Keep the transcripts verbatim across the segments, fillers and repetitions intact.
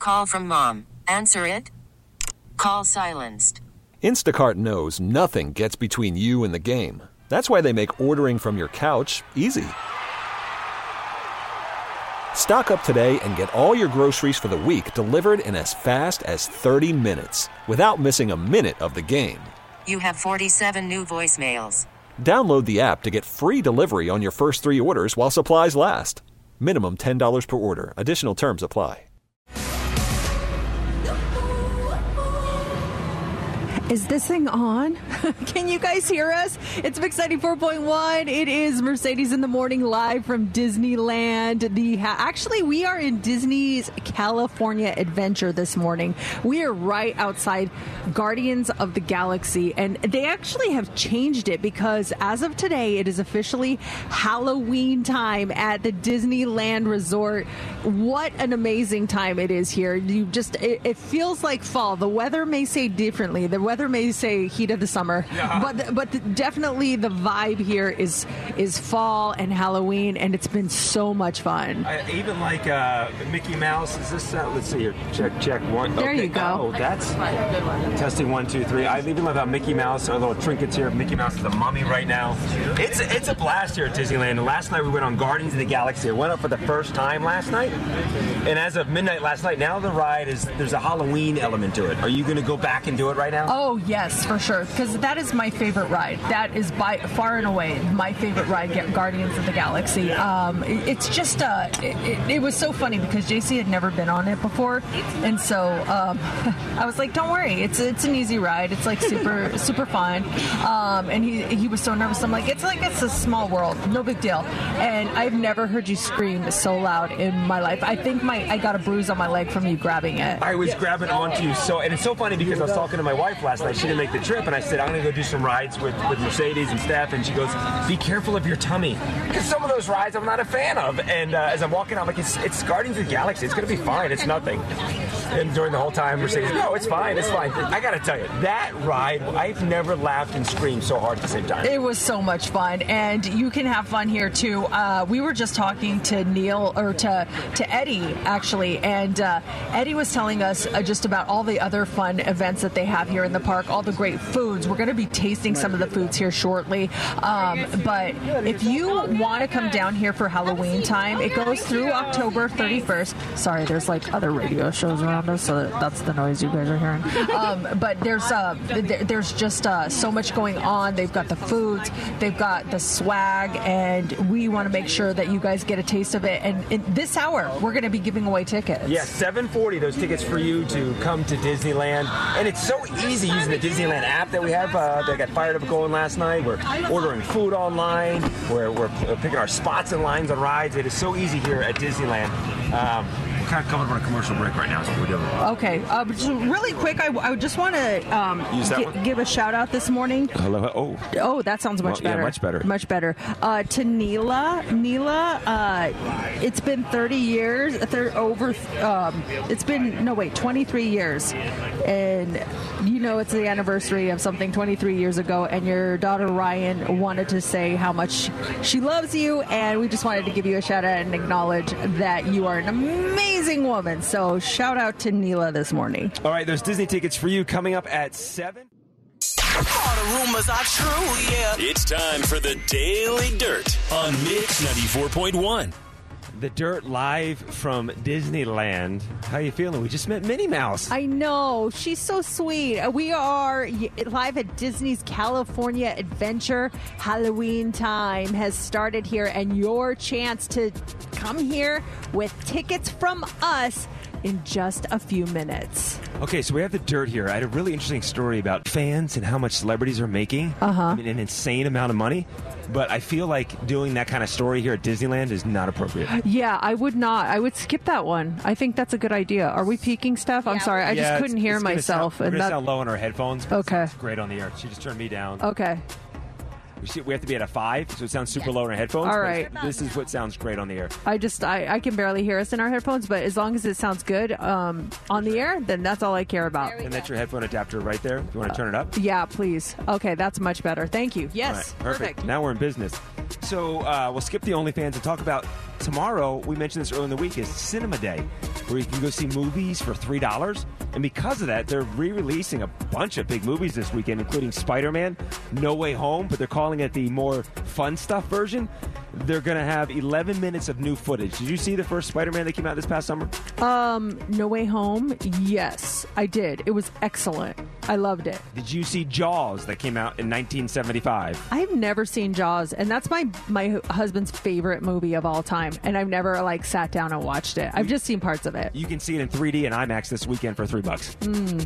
call from mom. Answer it. Call silenced. Instacart knows nothing gets between you and the game. That's why they make ordering from your couch easy. Stock up today and get all your groceries for the week delivered in as fast as thirty minutes without missing a minute of the game. You have forty-seven new voicemails. Download the app to get free delivery on your first three orders while supplies last. Minimum ten dollars per order. Additional terms apply. Is this thing on? Can you guys hear us? It's Mix ninety-four point one. It is Mercedes in the Morning live from Disneyland. The ha- Actually, we are in Disney's California Adventure this morning. We are right outside Guardians of the Galaxy, and they actually have changed it because as of today, it is officially Halloween time at the Disneyland Resort. What an amazing time it is here. You just it, it feels like fall. The weather may say differently. The weather may say heat of the summer, yeah. but but the, definitely the vibe here is is fall and Halloween, and it's been so much fun. I even like uh, Mickey Mouse. Is this? Uh, let's see here. Check check one. There okay. you go. Oh, that's good one. Testing one two three. I even love how Mickey Mouse. Our little trinkets here. Mickey Mouse is a mummy right now. It's it's a blast here at Disneyland. And last night we went on Guardians of the Galaxy. I went up for the first time last night, and as of midnight last night, now the ride is there's a Halloween element to it. Are you going to go back and do it right now? Oh. Oh, yes, for sure, because that is my favorite ride. That is by far and away my favorite ride, Guardians of the Galaxy. Um, it, it's just, uh, it, it, it was so funny because J C had never been on it before, and so um, I was like, don't worry, it's it's an easy ride. It's like super, super fun. Um, and he he was so nervous. I'm like, it's like it's a small world, no big deal. And I've never heard you scream so loud in my life. I think my I got a bruise on my leg from you grabbing it. I was grabbing onto you, so and it's so funny because I was talking to my wife last night. She didn't make the trip, and I said, I'm going to go do some rides with, with Mercedes and Steph, and she goes, be careful of your tummy. Because some of those rides I'm not a fan of. And uh, as I'm walking out, I'm like, it's, it's Guardians of the Galaxy. It's going to be fine. It's nothing. And during the whole time, Mercedes, no, it's fine. It's fine. I got to tell you, that ride, I've never laughed and screamed so hard at the same time. It was so much fun, and you can have fun here, too. Uh, we were just talking to Neil, or to, to Eddie, actually, and uh, Eddie was telling us uh, just about all the other fun events that they have here in the park, all the great foods. We're going to be tasting some of the foods here shortly. Um, but if you want to come down here for Halloween time, it goes through October thirty-first. Sorry, there's like other radio shows around us, so that's the noise you guys are hearing. Um, but there's uh, there's just uh, so much going on. They've got the foods, they've got the swag, and we want to make sure that you guys get a taste of it. And in this hour, we're going to be giving away tickets. Yes, seven forty, those tickets for you to come to Disneyland. And it's so easy using the Disneyland app that we have. Uh, they got fired up going last night. We're ordering food online. We're, we're picking our spots and lines on rides. It is so easy here at Disneyland. Um, we're kind of coming on a commercial break right now, is what we're doing. Okay. Uh, just really quick, I, I just want to um, g- give a shout out this morning. Hello. Oh. Oh, that sounds much well, better. Yeah, much better. Much better. Uh, to Neela. Neela, uh, it's been thirty years. Thir- over. Um, it's been, no, wait, twenty-three years. And you know it's the anniversary of something twenty-three years ago, and your daughter Ryan wanted to say how much she loves you, and we just wanted to give you a shout out and acknowledge that you are an amazing woman. So shout out to Neela this morning. All right, there's Disney tickets for you coming up at seven. All the rumors are true, yeah. It's time for the Daily Dirt on Mix ninety-four point one. The Dirt live from Disneyland. How you feeling? We just met Minnie Mouse. I know. She's so sweet. We are live at Disney's California Adventure. Halloween time has started here, and your chance to come here with tickets from us in just a few minutes. Okay, so we have the Dirt here. I had a really interesting story about fans and how much celebrities are making. Uh-huh. I mean, an insane amount of money. But I feel like doing that kind of story here at Disneyland is not appropriate. Yeah, I would not. I would skip that one. I think that's a good idea. Are we peaking stuff? I'm sorry. I yeah, just couldn't it's, hear it's myself. Sound, we're and going to that... sound low on our headphones. Okay. It's great on the air. She just turned me down. Okay. We, see, we have to be at a five, so it sounds super low in our headphones. All right. This is what sounds great on the air. I just, I, I can barely hear us in our headphones, but as long as it sounds good um, on the air, then that's all I care about. And that's your headphone adapter right there. You want to turn it up? Yeah, please. Okay, that's much better. Thank you. Yes. Right, perfect. Perfect. Now we're in business. So uh, we'll skip the OnlyFans and talk about tomorrow. We mentioned this earlier in the week is Cinema Day, where you can go see movies for three dollars. And because of that, they're re-releasing a bunch of big movies this weekend, including Spider-Man, No Way Home, but they're calling it the more fun stuff version. They're going to have eleven minutes of new footage. Did you see the first Spider-Man that came out this past summer? Um, No Way Home? Yes, I did. It was excellent. I loved it. Did you see Jaws that came out in nineteen seventy-five? I've never seen Jaws, and that's my my husband's favorite movie of all time, and I've never like sat down and watched it. I've just seen parts of it. You can see it in three D and IMAX this weekend for three bucks.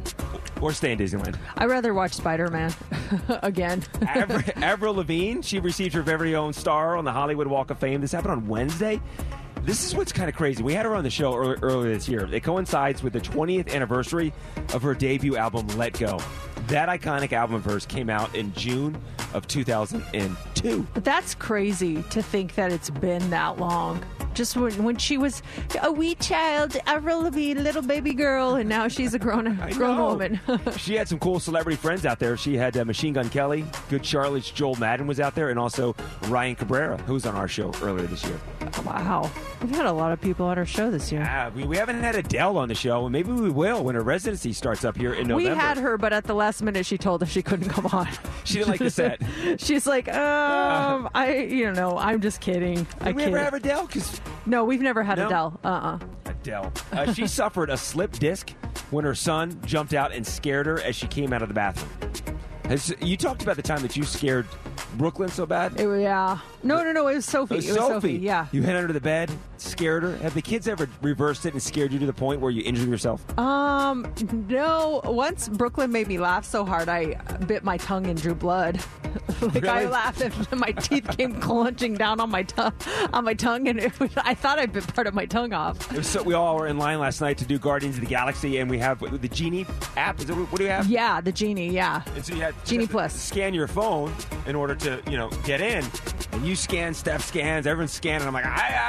Mm. Or stay in Disneyland. I'd rather watch Spider-Man again. Avril, Avril Lavigne, she received her very own star on the Hollywood Walk of Fame. This happened on Wednesday. This is what's kind of crazy. We had her on the show early, earlier this year. It coincides with the twentieth anniversary of her debut album, Let Go. That iconic album of hers came out in June of two thousand two. That's crazy to think that it's been that long. Just when, when she was a wee child, Avril Lavigne, little baby girl, and now she's a grown grown woman. She had some cool celebrity friends out there. She had uh, Machine Gun Kelly, Good Charlotte's Joel Madden was out there, and also Ryan Cabrera, who was on our show earlier this year. Wow. We've had a lot of people on our show this year. Yeah, we, we haven't had Adele on the show, and maybe we will when her residency starts up here in November. We had her, but at the last minute she told us she couldn't come on. She didn't like the set. She's like, um, I, you know, I'm just kidding. Did I we kid. ever have Adele? 'Cause No, we've never had No? Adele. Uh-uh. Adele. Uh, she suffered a slip disc when her son jumped out and scared her as she came out of the bathroom. Has, you talked about the time that you scared Brooklyn so bad. It, yeah. No, no, no. It was Sophie. It was, it was Sophie. Sophie. Yeah. You hid under the bed, scared her. Have the kids ever reversed it and scared you to the point where you injured yourself? Um, no. Once Brooklyn made me laugh so hard, I bit my tongue and drew blood. like Really? I laughed and my teeth came clenching down on my tongue, on my tongue, and it was, I thought I bit part of my tongue off. It was so, we all were in line last night to do Guardians of the Galaxy, and we have the Genie app. Is it, what do you have? Yeah, the Genie. Yeah. And so you had Genie you had to Plus. Scan your phone in order to, you know, get in. And you scan, Steph scans, everyone's scanning. I'm like,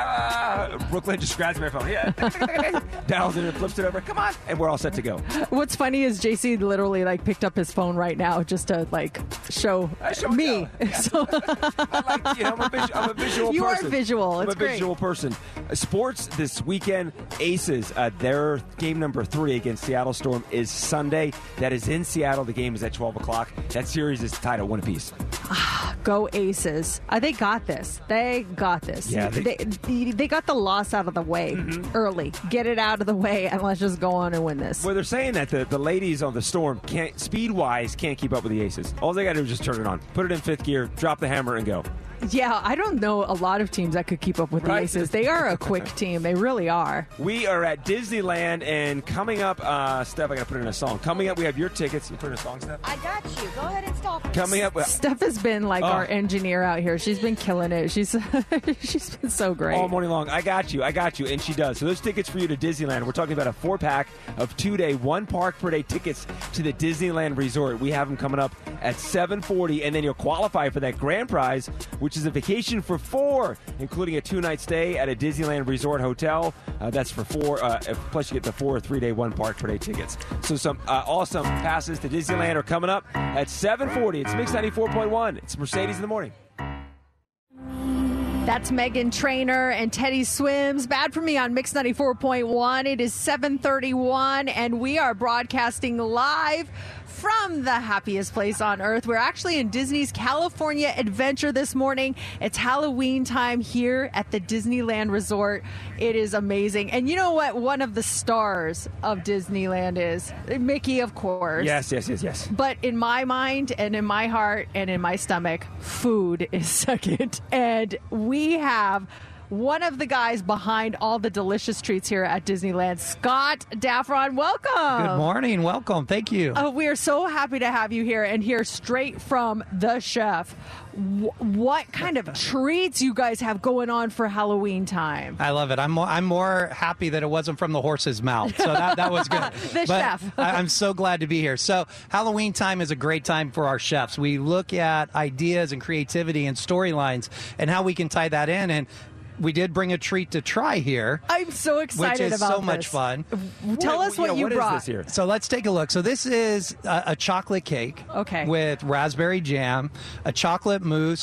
ah, ah. Brooklyn just grabs my phone. Yeah. Dials it and flips it over. Come on. And we're all set to go. What's funny is J C literally like picked up his phone right now just to like show, I show me. Yeah. So I like, you know, I'm a, vis- I'm a visual You are person. visual. I'm It's a great. visual person. Uh, sports this weekend, Aces, uh, their game number three against Seattle Storm is Sunday. That is in Seattle. The game is at twelve o'clock. That series is tied at one apiece. go Aces. Uh, they got this. They got this. Yeah, they- they, they, they got the loss out of the way Mm-hmm. early. Get it out of the way, and let's just go on and win this. Well, they're saying that the, the ladies on the Storm can't speed-wise can't keep up with the Aces. All they got to do is just turn it on, put it in fifth gear, drop the hammer, and go. Yeah, I don't know a lot of teams that could keep up with Right. the Aces. They are a quick team. They really are. We are at Disneyland, and coming up, uh, Steph, I got to put in a song. Coming up, we have your tickets. You put in a song, Steph? I got you. Go ahead and stop. Coming up, Steph has been like Oh. our engineer out here. She's been killing it. She's she's been so great. all morning long. I got you. I got you. And she does. So those tickets for you to Disneyland. We're talking about a four-pack of two-day, one-park-per-day tickets to the Disneyland Resort. We have them coming up at seven forty, and then you'll qualify for that grand prize, which is a vacation for four, including a two-night stay at a Disneyland Resort hotel. Uh, that's for four. Uh, plus, you get the four three-day, one-park-per-day tickets. So some uh, awesome passes to Disneyland are coming up at seven forty. It's Mix ninety-four point one. It's Mercedes in the Morning. That's Megan Trainor and Teddy Swims. Bad for me on Mix ninety-four point one. It is seven thirty-one, and we are broadcasting live from the happiest place on earth. We're actually in Disney's California Adventure this morning. It's Halloween time here at the Disneyland Resort. It is amazing. And you know what one of the stars of Disneyland is? Mickey, of course. Yes, yes, yes, yes. But in my mind and in my heart and in my stomach, food is second. And we have one of the guys behind all the delicious treats here at Disneyland, Scott Daffron. Welcome. Good morning. Welcome. Thank you. Uh, we are so happy to have you here and hear straight from the chef w- what kind of treats you guys have going on for Halloween time. I love it. I'm more, I'm more happy that it wasn't from the horse's mouth. So that, that was good. The But chef. I, I'm so glad to be here. So Halloween time is a great time for our chefs. We look at ideas and creativity and storylines and how we can tie that in. And we did bring a treat to try here. I'm so excited Which is about so much this. fun. Tell What- us what yeah, you what is brought. this here? So let's take a look. So this is a, a chocolate cake Okay. with raspberry jam, a chocolate mousse,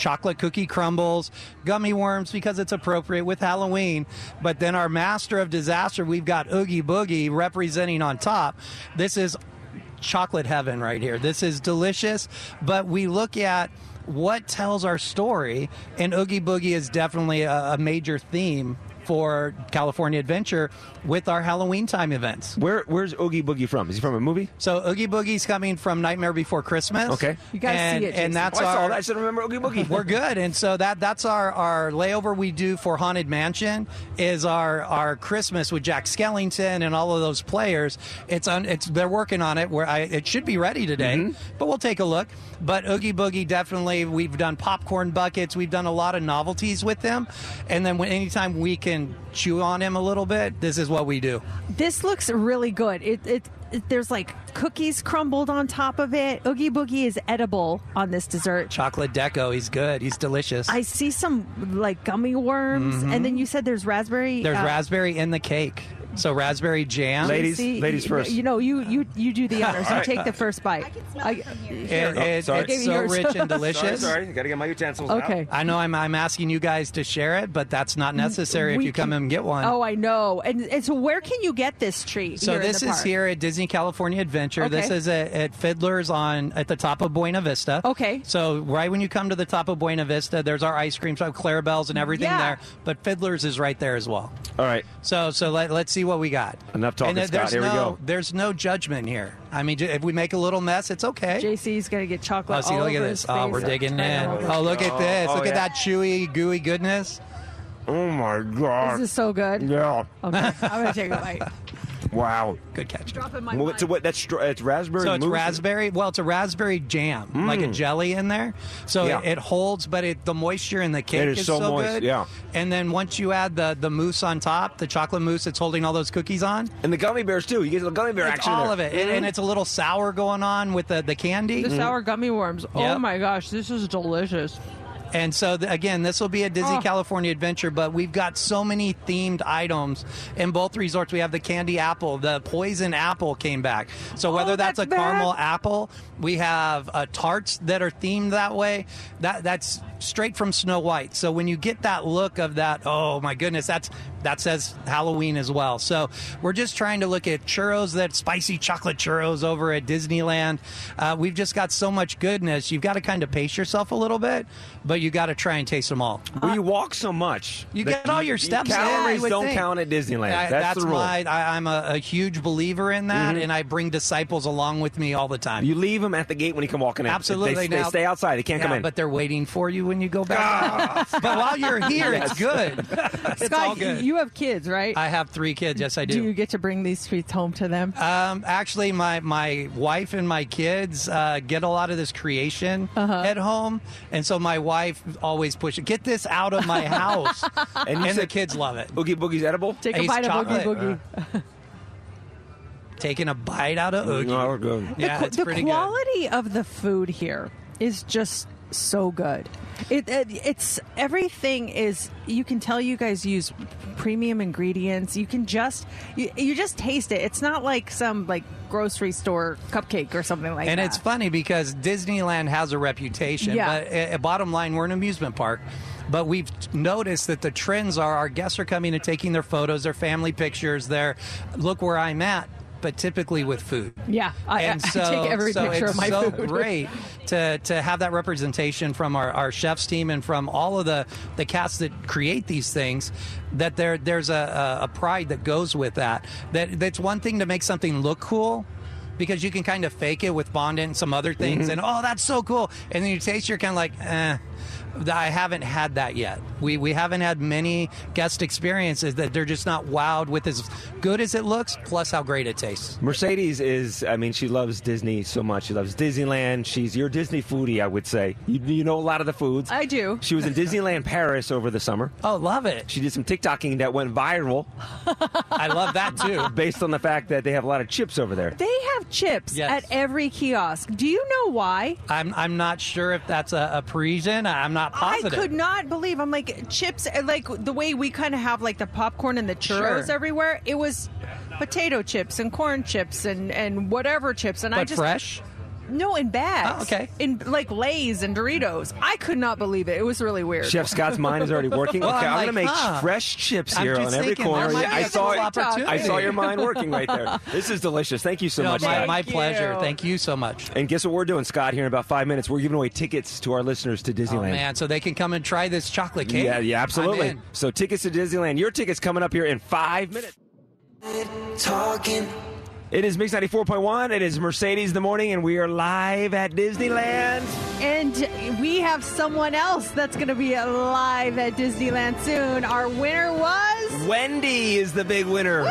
chocolate cookie crumbles, gummy worms because it's appropriate with Halloween. But then our master of disaster, we've got Oogie Boogie representing on top. This is chocolate heaven right here. This is delicious, but we look at what tells our story, and Oogie Boogie is definitely a, a major theme for California Adventure with our Halloween time events. Where Where's Oogie Boogie from? Is he from a movie? So Oogie Boogie's coming from Nightmare Before Christmas. Okay. You gotta and, see it, and Jason. that's Oh, I our. saw that. I should remember Oogie Boogie. We're good, and so that that's our, our layover we do for Haunted Mansion is our, our Christmas with Jack Skellington and all of those players. It's on. It's they're working on it. Where I it should be ready today, Mm-hmm. but we'll take a look. But Oogie Boogie definitely. We've done popcorn buckets. We've done a lot of novelties with them, and then when anytime we can chew on him a little bit, this is what we do. This looks really good. It, it, it there's like cookies crumbled on top of it. Oogie Boogie is edible on this dessert. Chocolate deco. He's good. He's delicious. I see some like gummy worms, and then you said there's raspberry. There's uh, raspberry in the cake. So raspberry jam. Ladies, see, ladies you- first. You know, you you you do the honors. You take the first bite. I can smell I- it from here. It- Oh, it- sorry. it's so Yours. rich and Sorry, delicious. sorry. Got to get my utensils out. Okay. I know I'm, I'm asking you guys to share it, but that's not necessary if We you come can- and get one. Oh, I know. And, and so, where can you get this treat? So here in this the is park? here at Disney California Adventure. This Okay. is at, at Fiddler's on at the top of Buena Vista. Okay. So right when you come to the top of Buena Vista, there's our ice cream shop, Clarabelle's, and everything Yeah. there. But Fiddler's is right there as well. All right. So so let, let's see what we got. Enough talking, And there- Scott. there's Here we no, go. There's no judgment here. I mean, if we make a little mess, it's okay. J C's gonna get chocolate. Oh, see, all look at over this. his Oh, face. we're digging I in. know. Oh, look at this. Oh, Look yeah. at that chewy, gooey goodness. Oh my God. This is so good. Yeah. Okay, I'm gonna take a bite. Wow. Good catch. Drop in my Well, mind. so what? That's str- it's raspberry. So it's mousse? raspberry. Well, it's a raspberry jam, like a jelly in there. So Yeah. it, it holds, but it the moisture in the cake It is so moist, good. yeah. And then once you add the the mousse on top, the chocolate mousse that's holding all those cookies on, And the gummy bears too. You get the gummy bear it's action all there. of it, and, and it's a little sour going on with the the candy. The sour gummy worms. Oh Yep. my gosh, this is delicious. And so, th- again, this will be a Disney Oh. California Adventure, but we've got so many themed items in both resorts. We have the candy apple, the poison apple came back. So whether Oh, that's, that's a caramel bad. apple, we have uh, tarts that are themed that way. That that's straight from Snow White. So when you get that look of that, oh my goodness, that's that says Halloween as well. So we're just trying to look at churros, that spicy chocolate churros over at Disneyland. Uh, we've just got so much goodness. You've got to kind of pace yourself a little bit, but you got to try and taste them all. Well, you walk so much. You that get all your steps in, I Calories would don't think. count at Disneyland. I- that's, the rule. my. I, I'm a, a huge believer in that, and I bring disciples along with me all the time. You leave them at the gate when you come walking in. Absolutely. They, they Now- stay outside. They can't Yeah, come in. but they're waiting for you when you go back. out. But while you're here, it's good. It's Scott, all good. you have kids, right? I have three kids. Yes, I do do. you get to bring these treats home to them? Um, actually, my, my wife and my kids uh, get a lot of this creation Uh-huh. at home, and so my wife always pushes, "Get this out of my house," And and, you the said- kids love it. Oogie Boogie's edible? Take a Ace bite chocolate. of Oogie Boogie. Taking a bite out of Oogie. No, we're good. Yeah, the it's the pretty quality of the food here is just so good. It, it it's everything is. You can tell you guys use premium ingredients. You can just you, you just taste it. It's not like some like grocery store cupcake or something like And that. it's funny because Disneyland has a reputation, Yeah. but uh, bottom line, we're an amusement park. But we've noticed that the trends are our guests are coming and taking their photos, their family pictures, their look where I'm at, but typically with food. Yeah, I, and I so, take every so picture it's of my so food. great to to have that representation from our, our chefs team and from all of the, the cast that create these things. That there there's a, a, a pride that goes with that. That that's one thing to make something look cool, because you can kind of fake it with fondant and some other things, Mm-hmm. and oh, that's so cool. And then you taste, you're kind of like, eh. I haven't had that yet. We we haven't had many guest experiences that they're just not wowed with as good as it looks, plus how great it tastes. Mercedes is, I mean, she loves Disney so much. She loves Disneyland. She's your Disney foodie, I would say. You, you know a lot of the foods. I do. She was in Disneyland Paris over the summer. Oh, love it. She did some TikToking that went viral I love that too. based on the fact that they have a lot of chips over there. They have chips Yes. at every kiosk. Do you know why? I'm I'm not sure if that's a, a Parisian. I'm not positive. I could not believe. I'm like chips, uh, like the way we kind of have like the popcorn and the churros Sure. everywhere. It was potato chips and corn chips and and whatever chips. And I But just fresh. No, in bags. Oh, okay. In like Lay's and Doritos. I could not believe it. It was really weird. Chef Scott's mind is already working. Well, okay, I'm I'm, gonna like, make huh. fresh chips I'm here just on every thinking, corner. that might Yeah, be I a saw cool it. opportunity. I saw your mind working right there. This is delicious. Thank you so No, much, my, Scott. my Thank pleasure. you. Thank you so much. And guess what we're doing, Scott? Here in about five minutes, we're giving away tickets to our listeners to Disneyland. Oh, man, so they can come and try this chocolate cake? Yeah, yeah, I'm absolutely. in. So tickets to Disneyland. Your tickets coming up here in five minutes. Talking. It is Mix ninety-four point one. It is Mercedes in the morning, and we are live at Disneyland. And we have someone else that's going to be live at Disneyland soon. Our winner was... Wendy is the big winner.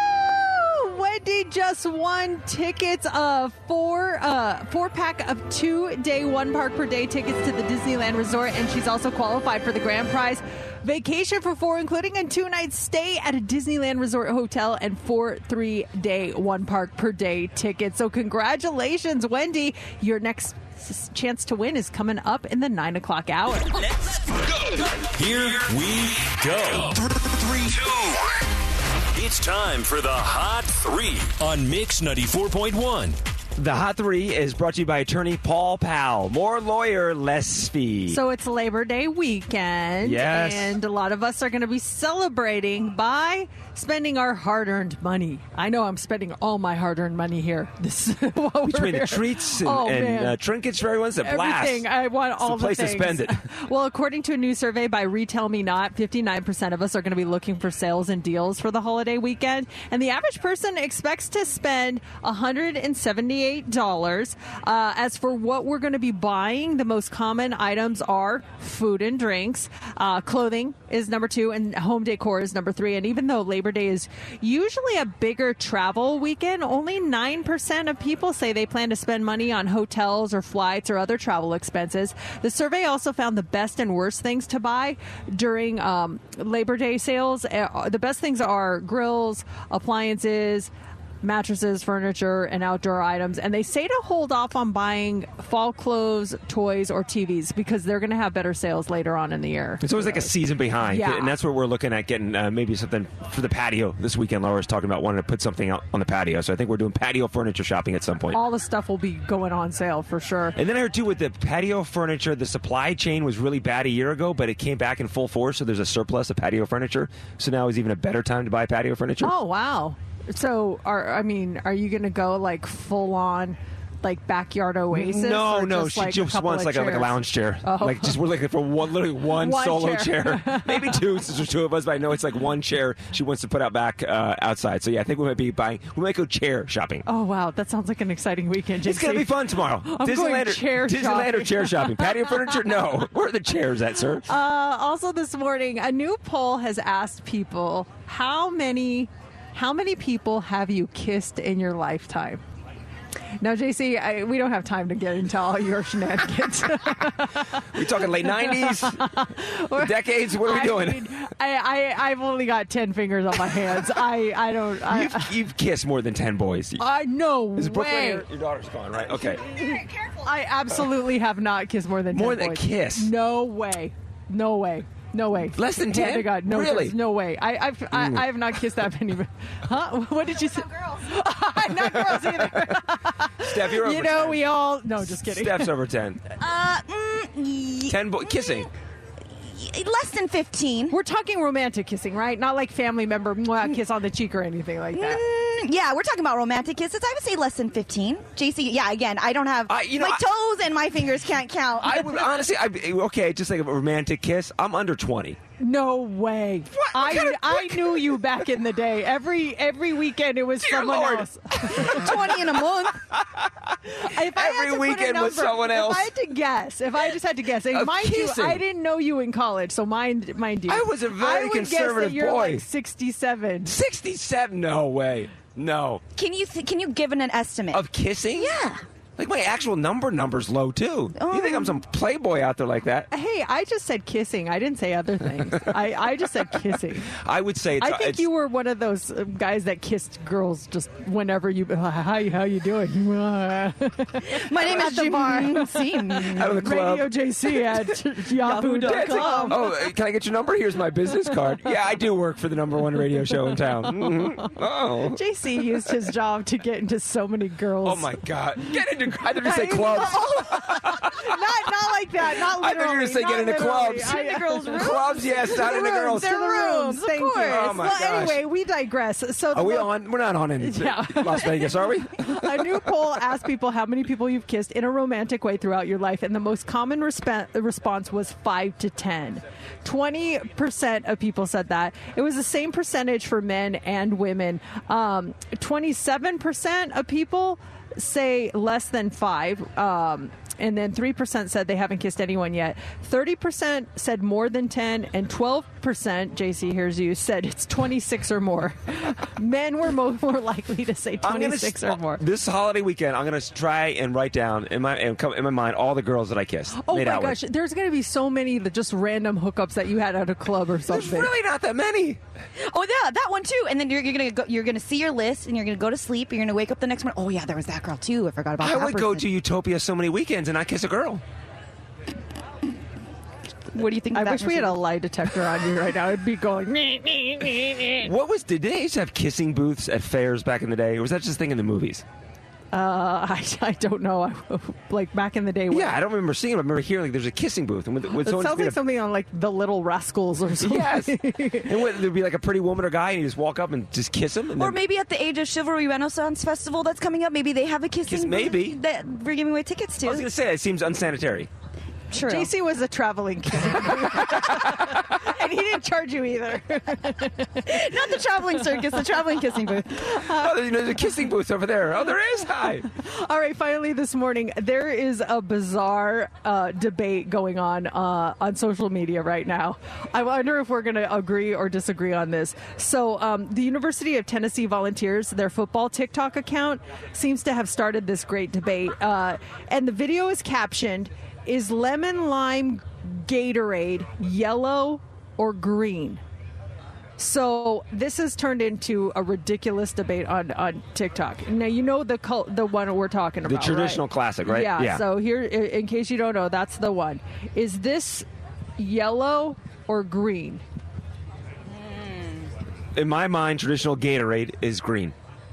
Woo! Wendy just won tickets of four, uh, four pack of two day, one park per day tickets to the Disneyland Resort, and she's also qualified for the grand prize. Vacation for four, including a two-night stay at a Disneyland Resort hotel and four three-day, one park per day tickets. So congratulations, Wendy. Your next s- chance to win is coming up in the nine o'clock hour. Let's go. Here we go. Three, two, one. It's time for the Hot Three on Mix ninety-four point one. The Hot Three is brought to you by attorney Paul Powell. More lawyer, less fee. So it's Labor Day weekend. Yes. And a lot of us are going to be celebrating by spending our hard-earned money. I know I'm spending all my hard-earned money here. This is while we're Between here. the treats and, Oh, and man. uh, trinkets for everyone's a blast. Everything. I want It's all the place the to things. spend it. Well, according to a new survey by Retail Me Not, fifty-nine percent of us are going to be looking for sales and deals for the holiday weekend. And the average person expects to spend one hundred seventy-eight dollars. Uh, as for what we're going to be buying, the most common items are food and drinks. Uh, clothing is number two, and home decor is number three. And even though Labor Day is usually a bigger travel weekend, only nine percent of people say they plan to spend money on hotels or flights or other travel expenses. The survey also found the best and worst things to buy during um, Labor Day sales. Uh, the best things are grills, appliances, mattresses, furniture, and outdoor items. And they say to hold off on buying fall clothes, toys, or T Vs because they're going to have better sales later on in the year. It's always like a season behind. Yeah. And that's where we're looking at getting uh, maybe something for the patio this weekend. Laura's talking about wanting to put something out on the patio. So I think we're doing patio furniture shopping at some point. All the stuff will be going on sale for sure. And then I heard, too, with the patio furniture, the supply chain was really bad a year ago, but it came back in full force, so there's a surplus of patio furniture. So now is even a better time to buy patio furniture. Oh, wow. So, are I mean, are you going to go like full on, like backyard oasis? No, or no, just, she like, a just couple wants of like a, like a chairs? lounge chair. Oh. Like just we're looking for one, literally one, One solo chair. chair, maybe two. Since there's two of us, but I know it's like one chair she wants to put out back uh, outside. So yeah, I think we might be buying. We might go chair shopping. Oh wow, that sounds like an exciting weekend. It's gonna J C. be fun tomorrow. I'm Disneyland, going or, chair Disneyland or shopping. chair shopping. Patio furniture? No. Where are the chairs at, sir? Uh, also, this morning, a new poll has asked people how many, how many people have you kissed in your lifetime? Now, J C, I, we don't have time to get into all your shenanigans. We talking late nineties, decades? What are we I doing? mean, I, I, I've only got ten fingers on my hands. I, I don't. I, You've, you've kissed more than ten boys. I no Is Brooklyn way. your, your daughter's gone, right? Okay. I absolutely have not kissed more than ten More than a boys. kiss? No way. No way. No way. Less than Swear ten? to God, no, Really? there's no way. I, I've, I, I have not kissed that many. Huh? What did you say? Not girls either. Steph, you're over You know, ten. we all. No, just kidding. Steph's over ten. Uh, mm, y- ten bo- kissing. y- less than fifteen. We're talking romantic kissing, right? Not like family member mwah, kiss on the cheek or anything like that. Mm, yeah, we're talking about romantic kisses. I would say less than fifteen. J C, yeah, again, I don't have I- you know, my I- toes and my fingers can't count. I would honestly, I, okay, just like a romantic kiss. I'm under twenty. No way. What I kind of- I knew you back in the day. Every every weekend it was Dear someone Lord. else. twenty in a month. If I had Every to put a weekend with number- someone else. If I had to guess, if I just had to guess, and Of mind kissing. you, I didn't know you in college, so mind mind you, I was a very I would conservative guess that you're boy. Like sixty-seven. sixty-seven? No way. No. Can you th- can you give an, an estimate? Of kissing? yeah. Like my actual number number's low too. You think I'm some playboy out there like that? Hey, I just said kissing. I didn't say other things. I, I just said kissing. I would say it's, I think it's, you were one of those uh, guys that kissed girls just whenever you. How you how you doing? My name is the bar. Jim. out of the club. Radio J C at yahoo dot Yeah, it's like, com. oh, uh, can I get your number? Here's my business card. Yeah, I do work for the number one radio show in town. Mhm. Oh. J C used his job to get into so many girls. Oh my God! Get into you, I thought you say clubs. not not like that. Not I literally. thought you were saying not get into literally. clubs. I- In the girls' rooms? Clubs, yes, not To in the rooms, girls. to the rooms. of Thank you. course. Oh, my well, gosh. anyway, we digress. So the Are we mo- on? We're not on in Yeah. Las Vegas, are we? A new poll asked people how many people you've kissed in a romantic way throughout your life, and the most common resp- response was five to ten. twenty percent of people said that. It was the same percentage for men and women. Um, twenty-seven percent of people say less than five. Um, and then three percent said they haven't kissed anyone yet. thirty percent said more than ten, and twelve percent, J C, here's you, said it's twenty-six or more. Men were mo- more likely to say I'm gonna twenty-six s- or more. This holiday weekend, I'm going to try and write down in my and come in my mind all the girls that I kissed. Oh made my out gosh, with. there's going to be so many that just random hookups that you had at a club or There's something. really not that many. Oh yeah, that one too. And then you're, you're gonna go, you're gonna see your list, and you're gonna go to sleep. You're gonna wake up the next morning. Oh yeah, there was that girl too. I forgot about I that would go person. to Utopia so many weekends and not kiss a girl. What do you think? I of that, wish we had a Mercedes? lie detector on you right now. It'd be going. "Nee, nee, nee, nee." What was? Did they used to have kissing booths at fairs back in the day, or was that just a thing in the movies? Uh, I, I don't know. I, like back in the day. When, Yeah, I don't remember seeing it. I remember hearing like there's a kissing booth, and with, with it someone sounds just like something on like The Little Rascals or something. yes, and what, there'd be like a pretty woman or guy, and you just walk up and just kiss him. And Or then, maybe at the Age of Chivalry Renaissance Festival that's coming up, maybe they have a kissing. Kiss- maybe. booth that we're giving away tickets to. I was going to say it seems unsanitary. True. J C was a traveling kissing booth. And he didn't charge you either. Not the traveling circus, the traveling kissing booth. Oh, you know, there's a kissing booth over there. Oh, there is. Hi. All right, finally this morning, there is a bizarre uh, debate going on uh, on social media right now. I wonder if we're going to agree or disagree on this. So, um, the University of Tennessee Volunteers, their football TikTok account, seems to have started this great debate. Uh, and the video is captioned, "Is lemon lime Gatorade yellow or green?" So this has turned into a ridiculous debate on, on TikTok. Now you know the cult, the one we're talking The about, traditional right? classic, right? Yeah, Yeah. So here, i- in case you don't know, that's the one. Is this yellow or green? In my mind, traditional Gatorade is green.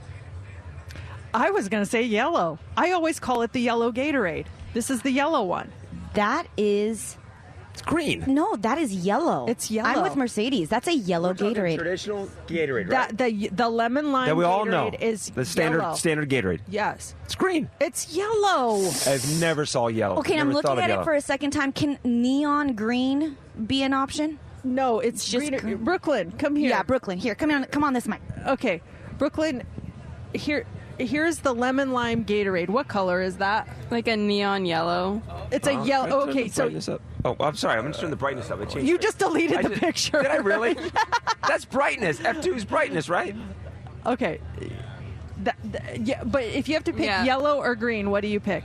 I was going to say yellow. I always call it the yellow Gatorade. This is the yellow one. That is It's green. no, that is yellow. It's yellow. I'm with Mercedes. That's a yellow Gatorade. Traditional Gatorade, That the the lemon lime That we all know. Gatorade is the standard yellow. standard Gatorade. Yes, It's green. it's yellow. I've never saw yellow. Okay, never I'm thought looking of at yellow. it for a second time. Can neon green be an option? No, it's Just greener. green. Brooklyn, come here. Yeah, Brooklyn. Here, come on, come on this mic. Okay, Brooklyn. Here, here's the lemon lime Gatorade. What color is that? Like a neon yellow. It's a Can I yellow. turn Okay, the so brightness up? Oh, I'm sorry. I'm going to turn the brightness up. It changed. you just deleted I the did- picture. Did I really? That's brightness. F two is brightness, right? Okay. That, that- yeah, but if you have to pick Yeah. yellow or green, what do you pick?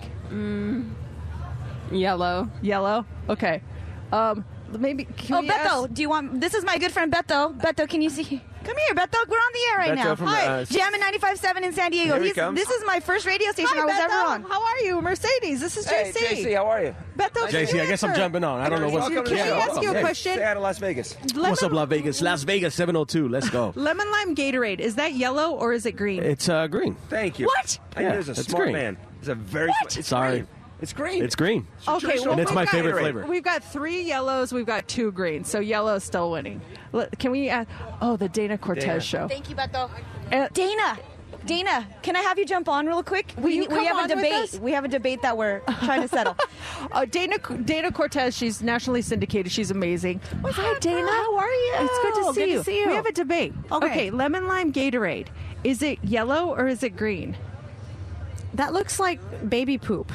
Yellow. Yellow. Okay. Um, maybe. Can Oh, we Beto, ask- do you want? This is my good friend Beto. Beto, can you see? Come here, Beto. We're on the air right Beto now. from, Hi, uh, Jammin' ninety-five point seven in San Diego. Here he He's, comes. this is my first radio station Hi, I was Beto. ever on. How are you, Mercedes? This is Hey, J C. J C, how are you? Beto, J C, I guess I'm jumping on. I don't know what's Can we ask you a Hey, question? Say hi to Las Vegas. Lemon, What's up, Las Vegas? Las Vegas seven oh two. Let's go. lemon lime Gatorade. Is that yellow or is it green? It's uh, green. Thank you. What? I Yeah, know there's a it's smart green. man. It's a very. What? It's Sorry. green. It's green. It's green. Okay, traditional well, And it's we've my got- favorite flavor. We've got three yellows. We've got two greens. So yellow's still winning. Let- Can we? Add, oh, the Dana Cortez Dana. show. Thank you, Beto. Uh, Dana, Dana, can I have you jump on real quick? Will you we come have on a with debate. us? We have a debate that we're trying to settle. Uh, Dana Dana Cortez, she's nationally syndicated. She's amazing. Hi, up, Dana. girl? How are you? It's good to see, Good to you. see you. We have a debate. Okay. lemon lime Gatorade. Is it yellow or is it green? That looks like baby poop.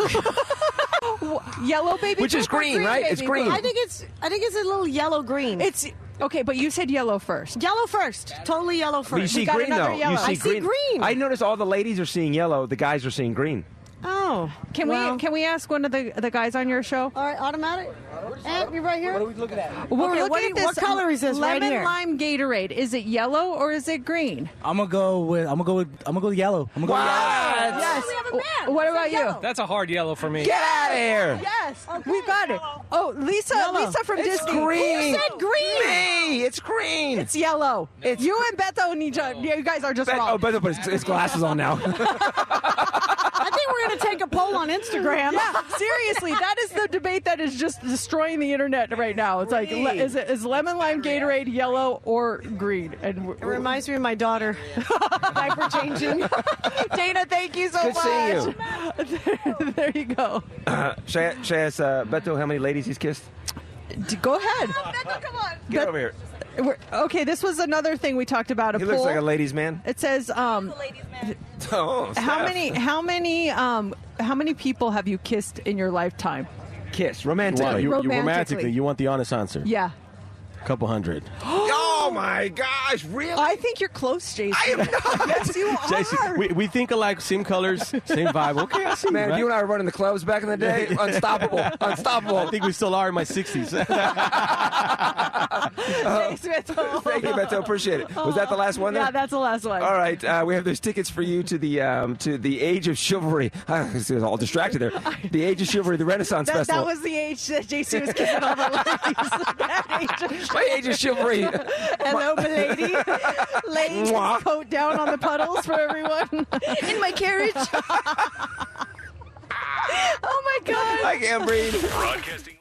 Yellow baby. Which is poop or green, right? baby It's green. poop? I think it's I think it's a little yellow green. It's okay, but you said yellow first. yellow first. Totally yellow But you first. see got green another though. yellow. You see I see green. green. I noticed all the ladies are seeing yellow. The guys are seeing green. Oh. Can well. we can we ask one of the the guys on your show? All right, automatic. And you're right here. What are we looking at? We're Okay, looking what do at you- this. what color is this right lemon here? lime Gatorade. Is it yellow or is it green? I'm gonna go with. I'm gonna go with. I'm gonna go with yellow. I'm gonna go with yellow. Yes. We have a man. What about you? That's a hard yellow for me. Get out of here! Yes, we got it. Oh, Lisa, Yellow. Lisa from It's Disney. green. Who said green? Me. It's green. It's yellow. It's you and Beto and each other. You guys are just Bet- wrong. oh, Beto put his, his glasses on now. I think we're going to take a poll on Instagram. Yeah, seriously, that is the debate that is just destroying the internet right now. It's like, le- is it is lemon lime Gatorade yellow or green? And It reminds me of my daughter. Diaper changing. Dana, thank you so Good much. seeing you. There you go. Uh, should, I, should I ask uh, Beto how many ladies he's kissed? D- Go ahead. come on. Get over here. We're, okay, this was another thing we talked about. A He poll. looks like a ladies' man. It says, um, Oh, how Steph. many, how many, um, how many people have you kissed in your lifetime? Kiss You, want, romantically? you, you Romantically. romantically. You want the honest answer? Yeah. A couple hundred. Oh my gosh! Really? I think you're close, Jason. I am not. Yes, you are. Jason, we, we think alike, same colors, same vibe. Okay, I see. Man, right? you and I were running the clubs back in the day. Unstoppable. Unstoppable. I think we still are in my sixties. Thanks, Beto. Thank you, Beto. Appreciate it. Was that the last one? There? Yeah, that's the last one. All right, uh, we have those tickets for you to the um, to the Age of Chivalry. I was all distracted there. The Age of Chivalry, the Renaissance That, Festival. that was the age that J C was kissing all the ladies. That age of My Age of Chivalry. Hello, milady. Laying Mwah. his coat down on the puddles for everyone. In my carriage. Oh, my God. I can't breathe. Broadcasting.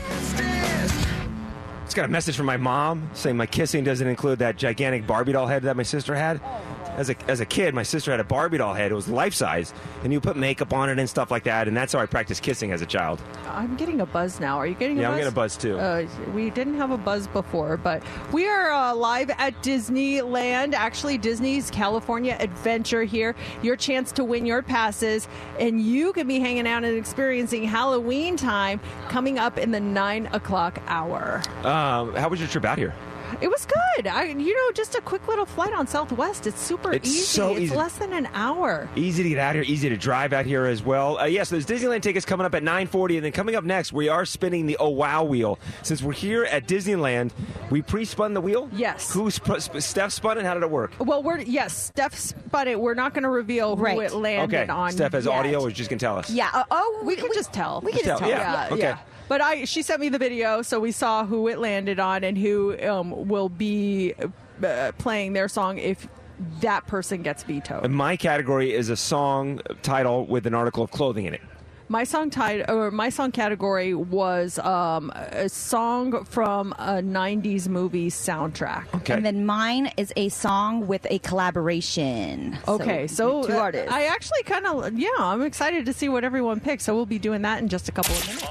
Just got a message from my mom saying my kissing doesn't include that gigantic Barbie doll head that my sister had. As a, as a kid, my sister had a Barbie doll head. It was life size, and you put makeup on it and stuff like that, and that's how I practiced kissing as a child. I'm getting a buzz now. Are you getting a Yeah, buzz? I'm getting a buzz too. Uh, we didn't have a buzz before, but we are uh, live at Disneyland, actually Disney's California Adventure here. Your chance to win your passes, and you can be hanging out and experiencing Halloween time coming up in the nine o'clock hour. Um, how was your trip out here? It was good. I, you know, just a quick little flight on Southwest. It's super It's easy. so it's easy. less than an hour. Easy to get out here, easy to drive out here as well. Uh, yes, there's Disneyland tickets coming up at nine forty, and then coming up next, we are spinning the Oh Wow wheel. Since we're here at Disneyland, we pre-spun the wheel? Yes. Who, sp- sp- Steph spun it? How did it work? Well, we're yes, Steph spun it. We're not going to reveal who Right. it landed Okay, on. Steph has yet. audio, or just can tell us? Yeah. Uh, oh, We can just tell. We can just Tell, tell. yeah. Okay. But I, she sent me the video, so we saw who it landed on and who um, will be uh, playing their song if that person gets vetoed. And my category is a song title with an article of clothing in it. My song title, or my song category was um, a song from a nineties movie soundtrack. Okay. And then mine is a song with a collaboration. Okay, so, two uh, artists. I actually kind of, yeah, I'm excited to see what everyone picks. So we'll be doing that in just a couple of minutes.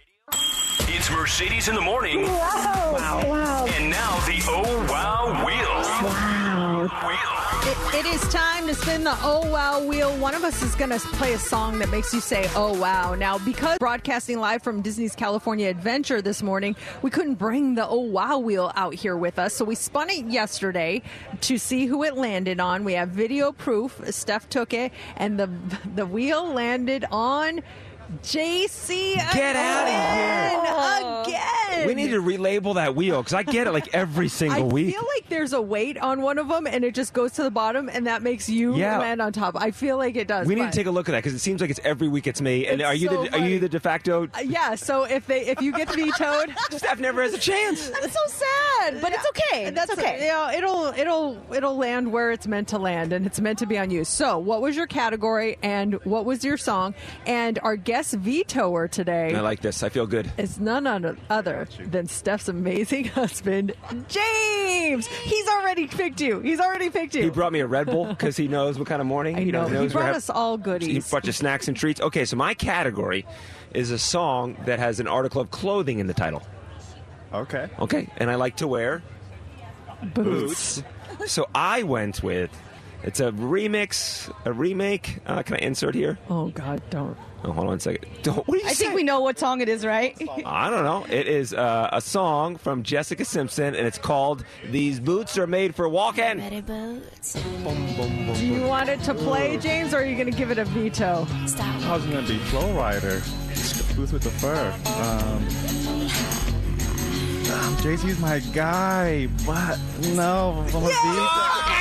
It's Mercedes in the morning. Wow. Wow. And now the Oh Wow Wheel. Wow. Wheel. It, it is time to spin the Oh Wow wheel. One of us is going to play a song that makes you say, oh wow. Now, because broadcasting live from Disney's California Adventure this morning, we couldn't bring the Oh Wow wheel out here with us. So we spun it yesterday to see who it landed on. We have video proof. Steph took it, and the, the wheel landed on J C Get out of here. Again. We need to relabel that wheel, because I get it like every single I week. feel like there's a weight on one of them, and it just goes to the bottom, and that makes you Yeah. land on top. I feel like it does. We need but- to take a look at that, because it seems like it's every week it's me. And It's are you so the are you funny. the de facto? Uh, yeah. So if they if you get vetoed, Steph never has a chance. That's so sad, but it's okay. That's That's okay. Yeah, it'll it'll it'll land where it's meant to land, and it's meant to be on you. So, what was your category, and what was your song? And our guest vetoer today I like this. I feel good. is none other than Steph's amazing husband, James. He's already picked you. He's already picked you. He brought me a Red Bull because he knows what kind of morning. I you know. He knows we're brought hav- us all goodies. A bunch of snacks and treats. Okay, so my category is a song that has an article of clothing in the title. Okay. Okay, and I like to wear Boots. boots. So I went with, it's a remix, a remake. Uh, can I insert here? Oh God, don't. Oh, hold on a second. Don't, what are you I think saying? we know what song it is, right? I don't know. It is uh, a song from Jessica Simpson, and it's called "These Boots Are Made for Walking." Better boots. Do you want it to play, James, or are you going to give it a veto? I was going to be Flow Rider. Boots with the fur. Um, um, Jay-Z's my guy. What? No. I'm a yeah!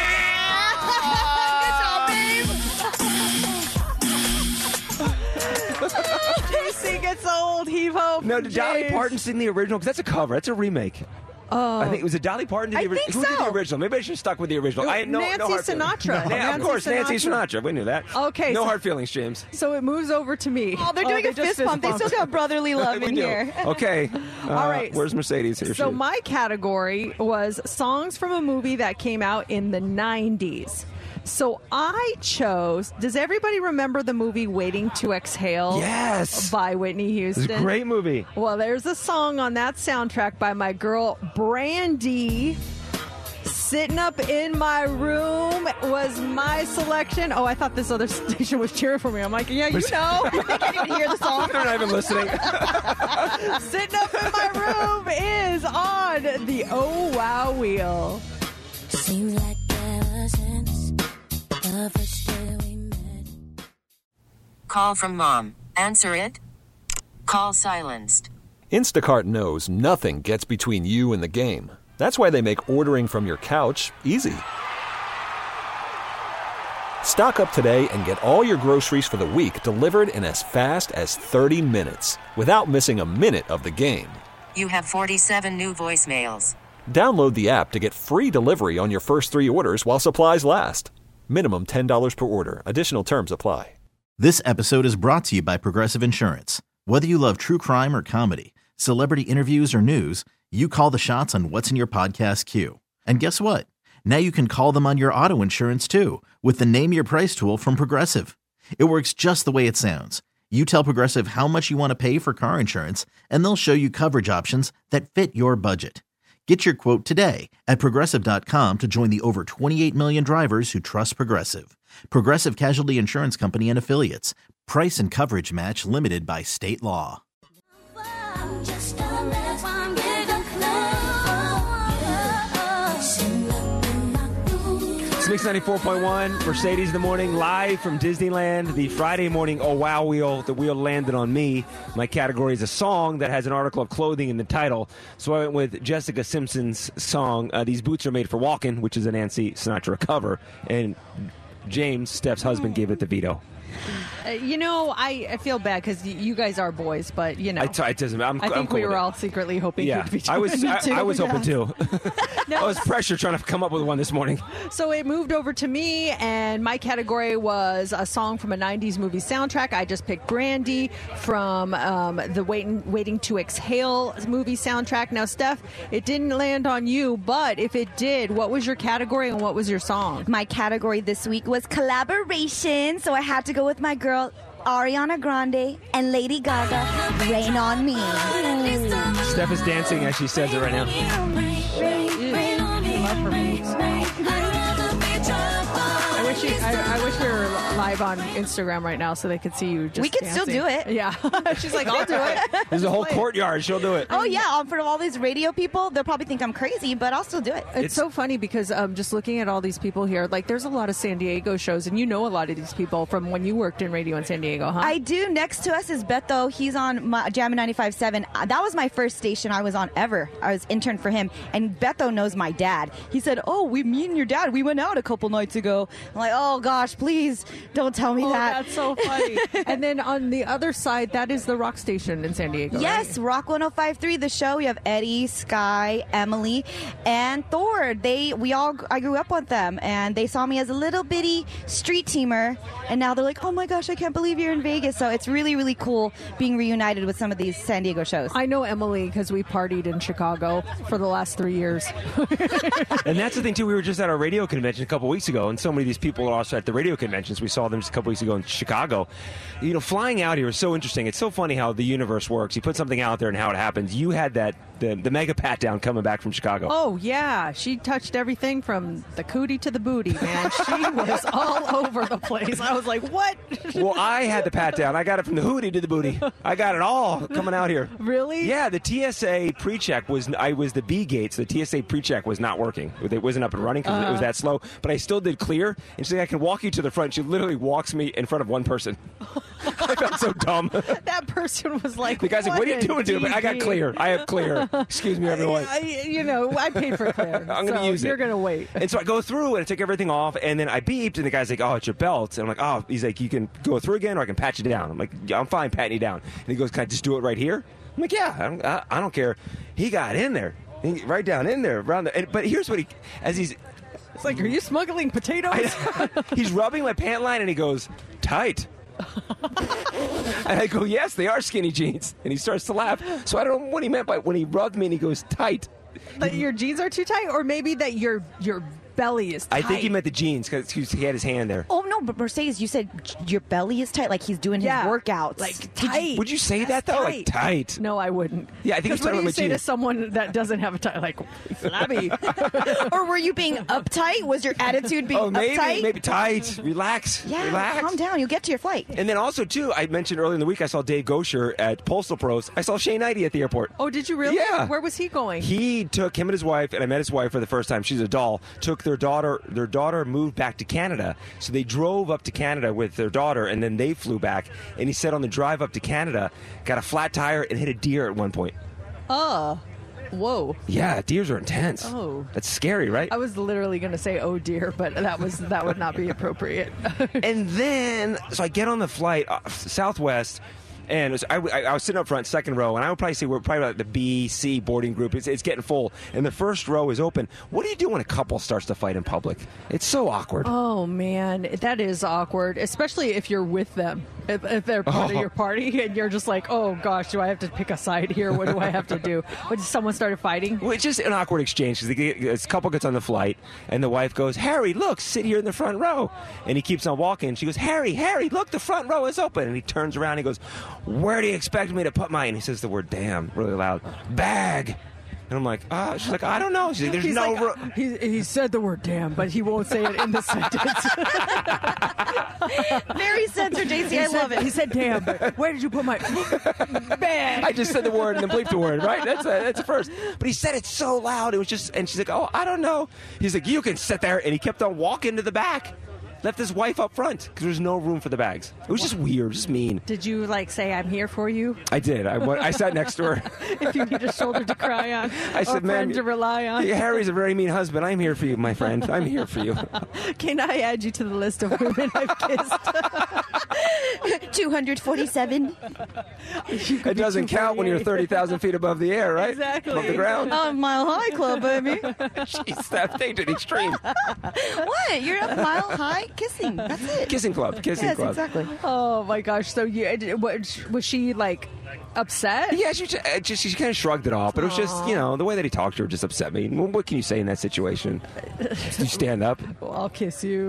J C gets old. Heave ho. No, from did Dolly James. Parton sing the original? Because that's a cover. That's a remake. Oh. I think it was a Dolly Parton. Did I the, ori- think who did so. the original? Maybe I should have stuck with the original. I had no, Nancy no hard Sinatra. feelings. No. Yeah, of Nancy course, Nancy Sinatra. Sinatra. We knew that. Okay, No so- hard feelings, James. So it moves over to me. Oh, they're doing they a just fist bump. They still bumped. got brotherly love We in do. here. Okay. Uh, All right. Where's Mercedes? Here So she- my category was songs from a movie that came out in the nineties. So I chose. Does everybody remember the movie Waiting to Exhale? Yes. By Whitney Houston. It's a great movie. Well, there's a song on that soundtrack by my girl Brandy. Sitting Up in My Room was my selection. Oh, I thought this other station was cheering for me. I'm like, yeah, you know. I can't even hear the song. They're not even listening. Sitting Up in My Room is on the Oh Wow Wheel. Seems like ever since the first day we met. Call from mom. Answer it. Call silenced. Instacart knows nothing gets between you and the game. That's why they make ordering from your couch easy. Stock up today and get all your groceries for the week delivered in as fast as thirty minutes without missing a minute of the game. You have forty-seven new voicemails. Download the app to get free delivery on your first three orders while supplies last. Minimum ten dollars per order. Additional terms apply. This episode is brought to you by Progressive Insurance. Whether you love true crime or comedy, celebrity interviews or news, you call the shots on what's in your podcast queue. And guess what? Now you can call them on your auto insurance too with the Name Your Price tool from Progressive. It works just the way it sounds. You tell Progressive how much you want to pay for car insurance, and they'll show you coverage options that fit your budget. Get your quote today at Progressive dot com to join the over twenty-eight million drivers who trust Progressive. Progressive Casualty Insurance Company and Affiliates. Price and coverage match limited by state law. It's Mix ninety-four point one, Mercedes in the Morning, live from Disneyland. The Friday morning Oh Wow Wheel. The wheel landed on me. My category is a song that has an article of clothing in the title. So I went with Jessica Simpson's song, uh, These Boots Are Made for Walking, which is a Nancy Sinatra cover. And James, Steph's husband, gave it the veto. Uh, you know, I, I feel bad because you guys are boys, but you know, I t- it doesn't, I'm, I think I'm cool we with were it. all secretly hoping Yeah, you'd be I was. doing I, it too. I was hoping too. No. I was pressure trying to come up with one this morning. So it moved over to me, and my category was a song from a nineties movie soundtrack. I just picked Brandy from um, the Waiting, Waiting to Exhale movie soundtrack. Now, Steph, it didn't land on you, but if it did, what was your category and what was your song? My category this week was collaboration, so I had to go with my girl Ariana Grande and Lady Gaga, Rain on Me. Steph is dancing as she says it right now. I wish, you, I, I wish we were live on Instagram right now so they could see you just We can still dancing. do it. Yeah. She's like, I'll do it. There's a whole courtyard. She'll do it. Oh, yeah. Um, for all these radio people, they'll probably think I'm crazy, but I'll still do it. It's, so funny because um, just looking at all these people here, like there's a lot of San Diego shows, and you know a lot of these people from when you worked in radio in San Diego, huh? I do. Next to us is Beto. He's on my, Jammin' ninety-five point seven. Uh, That was my first station I was on ever. I was intern for him, and Beto knows my dad. He said, oh, we, me and your dad, we went out a couple nights ago. I'm like, oh, gosh, please don't tell me Oh, that. that's so funny. And then on the other side, that is the rock station in San Diego. Yes, right? Rock one oh five point three, the show. We have Eddie, Sky, Emily, and Thor. They, we all, I grew up with them, and they saw me as a little bitty street teamer, and now they're like, oh my gosh, I can't believe you're in Vegas. So it's really, really cool being reunited with some of these San Diego shows. I know Emily because we partied in Chicago for the last three years. And that's the thing, too. We were just at our radio convention a couple weeks ago, and so many of these people are also at the radio conventions. We saw them just a couple weeks ago in Chicago. You know, flying out here is so interesting. It's so funny how the universe works. You put something out there and how it happens. You had that, the, the mega pat down coming back from Chicago. Oh, yeah. She touched everything from the cootie to the booty, man. She was all over the place. I was like, what? Well, I had the pat down. I got it from the hootie to the booty. I got it all coming out here. Really? Yeah, the T S A pre-check was, I was the B gate, so the T S A pre-check was not working. It wasn't up and running because uh, it was that slow. But I still did clear. And she's like, I can walk you to the front. She literally walks me in front of one person. I felt so dumb. That person was like, the guy's like, what are you doing, dude? I got clear. I have clear. Excuse me, everyone. I, you know, I paid for clear. I'm going to so use it. You're going to wait. And so I go through and I take everything off, and then I beeped, and the guy's like, oh, it's your belt. And I'm like, oh, he's like, you can go through again, or I can patch it down. I'm like, yeah, I'm fine patting you down. And he goes, can I just do it right here? I'm like, yeah, I don't, I, I don't care. He got in there. He- right down in there, around there. And, but here's what he, as he's, It's like, are you smuggling potatoes? he's rubbing my pant line and he goes, tight. And I go, yes, they are skinny jeans. And he starts to laugh. So I don't know what he meant by when he rubbed me and he goes, tight. That your jeans are too tight, or maybe that your your belly is tight. I think he meant the jeans because he had his hand there. Oh no, but Mercedes, you said j- your belly is tight, like he's doing Yeah, his workouts. like Did you- tight. Would you say that though? Like tight. No, I wouldn't. Yeah, I think he's Because what talking do you about say to jeans. someone that doesn't have a tight, like flabby? or were you being uptight? Was your attitude being Oh, maybe, uptight? maybe tight. Relax. Yeah, Relax. calm down. You'll get to your flight. And then also, too, I mentioned earlier in the week I saw Dave Gosher at Postal Pros. I saw Shane Knighty at the airport. Oh, did you really? Yeah. Where was he going? He took him and his wife, and I met his wife for the first time. She's a doll. Took their daughter. Their daughter moved back to Canada, so they drove up to Canada with their daughter, and then they flew back. And he said on the drive up to Canada, got a flat tire and hit a deer at one point. Oh, whoa. Yeah, deers are intense. Oh. That's scary, right? I was literally going to say, "Oh dear," but that was that would not be appropriate. And then, so I get on the flight, uh, Southwest, and it was, I, I, I was sitting up front, second row, and I would probably say we're probably like the B, C boarding group. It's, it's getting full, and the first row is open. What do you do when a couple starts to fight in public? It's so awkward. Oh man, that is awkward, especially if you're with them. If, if they're part Oh. of your party and you're just like, oh gosh, do I have to pick a side here? What do I have to do? What, someone started fighting? Well, it's just an awkward exchange because this couple gets on the flight, and the wife goes, Harry, look, sit here in the front row. And he keeps on walking, and she goes, Harry, Harry, look, the front row is open. And he turns around and he goes, where do you expect me to put mine? And he says the word damn really loud. Bag. And I'm like, ah. She's like, I don't know. She's like, there's He's no like, room. he, he said the word damn, but he won't say it in the sentence. Very censored, J C. He I said- love it. He said damn, but where did you put my bag? I just said the word and then bleeped the word, right? That's a, that's a first. But he said it so loud. It was just, and she's like, oh, I don't know. He's like, you can sit there. And he kept on walking to the back. Left his wife up front because there's no room for the bags. It was just weird, just mean. Did you like say I'm here for you? I did. I, went, I sat next to her. If you need a shoulder to cry on, I or said, a friend "Man, to rely on. yeah, Harry's a very mean husband. I'm here for you, my friend. I'm here for you." Can I add you to the list of women I've kissed? two hundred forty-seven. It doesn't count when you're thirty thousand feet above the air, right? Exactly. Above the ground. Oh, Mile High Club, baby. Jeez, that thing to the extreme. What? You're a Mile High kissing. That's it. Kissing club. Kissing yes, club. exactly. Oh my gosh! So you was, was she like upset? Yeah, she just, uh, just she kind of shrugged it off, but it was just, you know, the way that he talked to her just upset me. Well, what can you say in that situation? You stand up. Well, I'll kiss you.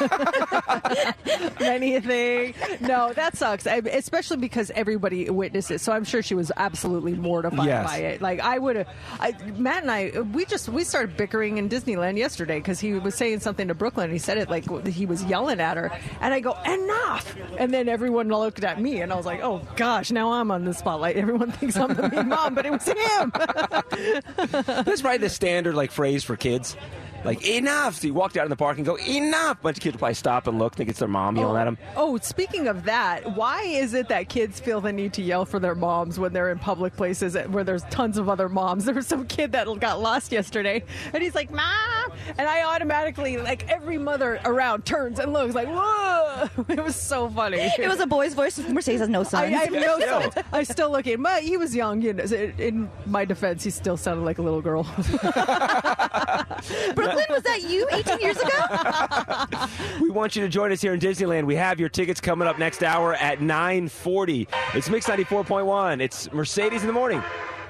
Anything? No, that sucks. I, especially because everybody witnesses. So I'm sure she was absolutely mortified Yes. by it. Like I would have. Matt and I, we just we started bickering in Disneyland yesterday because he was saying something to Brooklyn. And he said it like he was yelling at her, and I go enough. And then everyone looked at me, and I was like, oh gosh, now I'm on the spotlight. Everyone thinks I'm the mean mom, but it was him. That's probably the standard like phrase for kids. Like, enough! So you walk out in the park and go, enough! A bunch of kids will probably stop and look, think it's their mom yelling at them. Oh, speaking of that, why is it that kids feel the need to yell for their moms when they're in public places where there's tons of other moms? There was some kid that got lost yesterday, and he's like, Mom! And I automatically, like, every mother around turns and looks like, whoa! It was so funny. It was a boy's voice. Mercedes has no sons. I, I have no sons. I still look at him. But he was young. You know, in my defense, he still sounded like a little girl. Brooklyn, was that you eighteen years ago? We want you to join us here in Disneyland. We have your tickets coming up next hour at nine forty. It's Mix ninety-four point one. It's Mercedes in the Morning.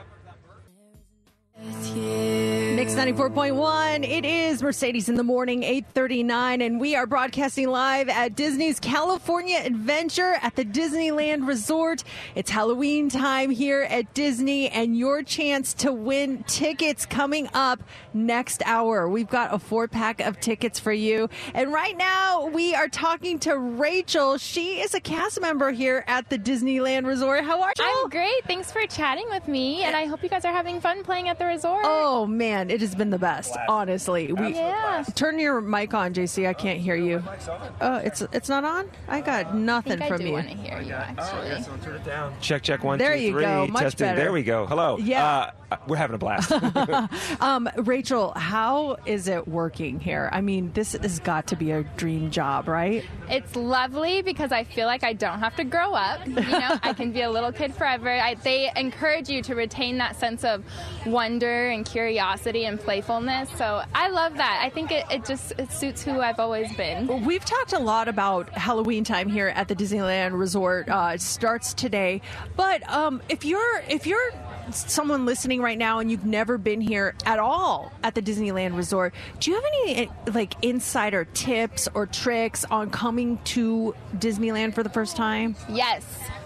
Mix ninety-four point one. It is Mercedes in the Morning, eight thirty-nine, and we are broadcasting live at Disney's California Adventure at the Disneyland Resort. It's Halloween time here at Disney, and your chance to win tickets coming up next hour. We've got a four-pack of tickets for you. And right now, we are talking to Rachel. She is a cast member here at the Disneyland Resort. How are you? I'm great. Thanks for chatting with me, and I hope you guys are having fun playing at the resort. Oh, man. It has been the best, honestly. We, Yeah. Turn your mic on, J C. I can't hear you. Oh, it's it's not on? I got nothing I think I from do you. want to hear you, actually. Check, check, one, There two, you three. go. Much Testing. better. There we go. Hello. Yeah. Uh, we're having a blast. um, Rachel, how is it working here? I mean, this has got to be a dream job, right? It's lovely because I feel like I don't have to grow up. You know, I can be a little kid forever. I, they encourage you to retain that sense of wonder and curiosity and playfulness. So I love that. I think it, it just it suits who I've always been. We've talked a lot about Halloween time here at the Disneyland Resort. Uh, it starts today, but um, if you're if you're someone listening right now and you've never been here at all at the Disneyland Resort, do you have any like insider tips or tricks on coming to Disneyland for the first time? Yes.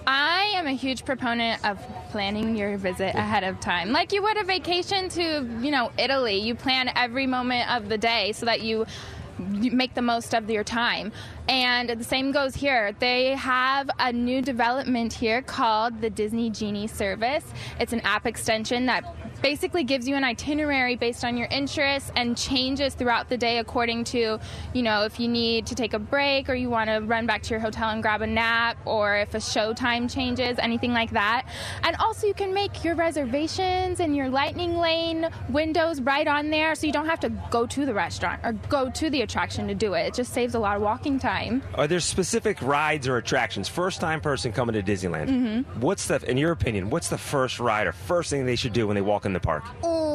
I am a huge proponent of planning your visit ahead of time. Like you would a vacation to, you know, Italy. You plan every moment of the day so that you you make the most of your time. And the same goes here. They have a new development here called the Disney Genie service. It's an app extension that basically gives you an itinerary based on your interests and changes throughout the day according to, you know, if you need to take a break or you want to run back to your hotel and grab a nap, or if a show time changes, anything like that. And also you can make your reservations and your lightning lane windows right on there, so you don't have to go to the restaurant or go to the attraction to do it. It just saves a lot of walking time. Are there specific rides or attractions? First time person coming to Disneyland. Mm-hmm. What's the, in your opinion, what's the first ride or first thing they should do when they walk in the park?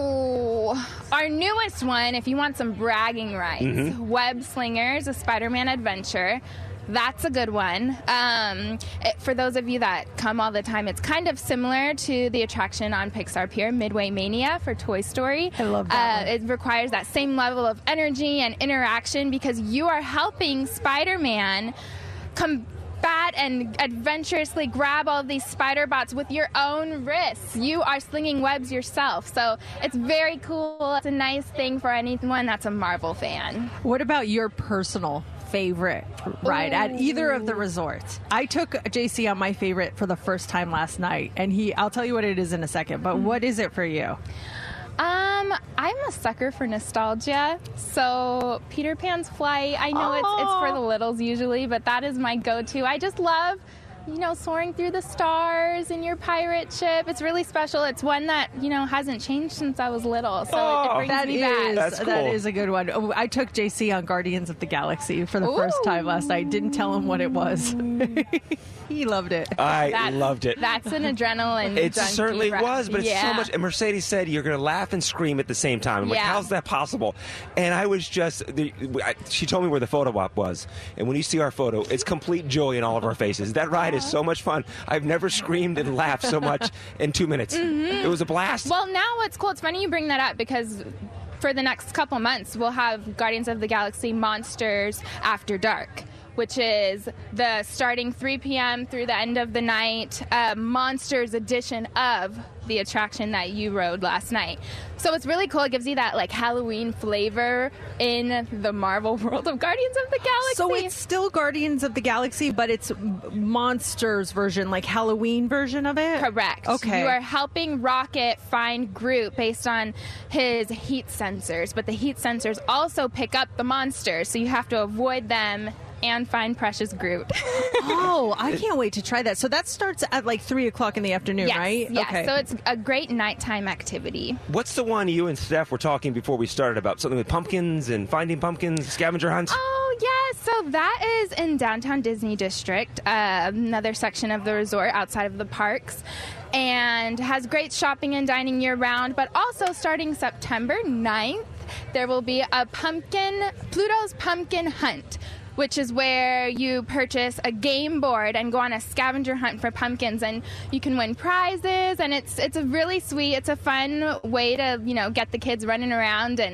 Ooh, our newest one, if you want some bragging rights, Mhm. Web Slingers, a Spider-Man adventure. That's a good one. Um, it, for those of you that come all the time, it's kind of similar to the attraction on Pixar Pier, Midway Mania for Toy Story. I love that Uh, it requires that same level of energy and interaction because you are helping Spider-Man combat and adventurously grab all these spider bots with your own wrists. You are slinging webs yourself. So it's very cool. It's a nice thing for anyone that's a Marvel fan. What about your personal favorite ride at either of the resorts? I took J C on my favorite for the first time last night, and he, I'll tell you what it is in a second, but what is it for you? Um, I'm a sucker for nostalgia. So Peter Pan's Flight, I know it's it's for the littles usually, but that is my go-to. I just love, you know, soaring through the stars in your pirate ship. It's really special. It's one that, you know, hasn't changed since I was little. So it, it brings That me is, back. that is a good one. Oh, I took J C on Guardians of the Galaxy for the first time last night. Didn't tell him what it was. He loved it. I That's- loved it. That's an adrenaline It junkie certainly ride. was, but it's yeah. so much. And Mercedes said you're going to laugh and scream at the same time. I'm like, Yeah. how's that possible? And I was just, the, I, she told me where the photo op was. And when you see our photo, it's complete joy in all of our faces. That ride is so much fun. I've never screamed and laughed so much in two minutes. Mhm. It was a blast. Well, now what's cool, it's funny you bring that up because for the next couple months, we'll have Guardians of the Galaxy Monsters After Dark, which is the starting three p.m. through the end of the night uh, Monsters edition of the attraction that you rode last night. So it's really cool. It gives you that like Halloween flavor in the Marvel world of Guardians of the Galaxy. So it's still Guardians of the Galaxy, but it's Monsters version, like Halloween version of it? Correct. Okay. You are helping Rocket find Groot based on his heat sensors, but the heat sensors also pick up the monsters, so you have to avoid them and find Precious Groot. Oh, I can't wait to try that. So that starts at like three o'clock in the afternoon, yes, right? Yes. Okay. So it's a great nighttime activity. What's the one you and Steph were talking before we started about? Something with pumpkins and finding pumpkins, scavenger hunts? Oh, yes. So that is in downtown Disney District, uh, another section of the resort outside of the parks, and has great shopping and dining year-round. But also starting September ninth, there will be a pumpkin, Pluto's Pumpkin Hunt, which is where you purchase a game board and go on a scavenger hunt for pumpkins, and you can win prizes, and it's it's a really sweet, it's a fun way to, you know, get the kids running around and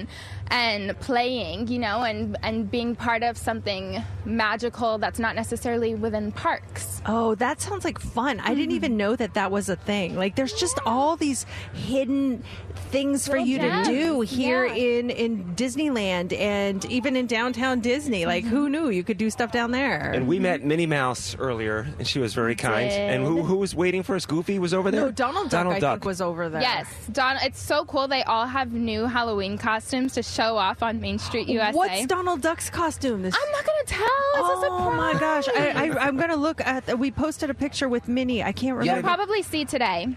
and playing, you know, and, and being part of something magical that's not necessarily within parks. Oh, that sounds like fun. I didn't even know that that was a thing. Like, there's just all these hidden things for Little you gems. to do here Yeah. in, in Disneyland and even in downtown Disney. Like, who knew you could do stuff down there? And we met Minnie Mouse earlier, and she was very kind. did. And who who was waiting for us? Goofy was over there? No, Donald Duck, Donald I Duck. think, was over there. Yes, Don. It's so cool. They all have new Halloween costumes to show off on Main Street, U S A. What's Donald Duck's costume? This- I'm not gonna tell. It's oh a surprise. my gosh! I, I, I'm gonna look at. We posted a picture with Minnie. I can't You'll remember. probably see today.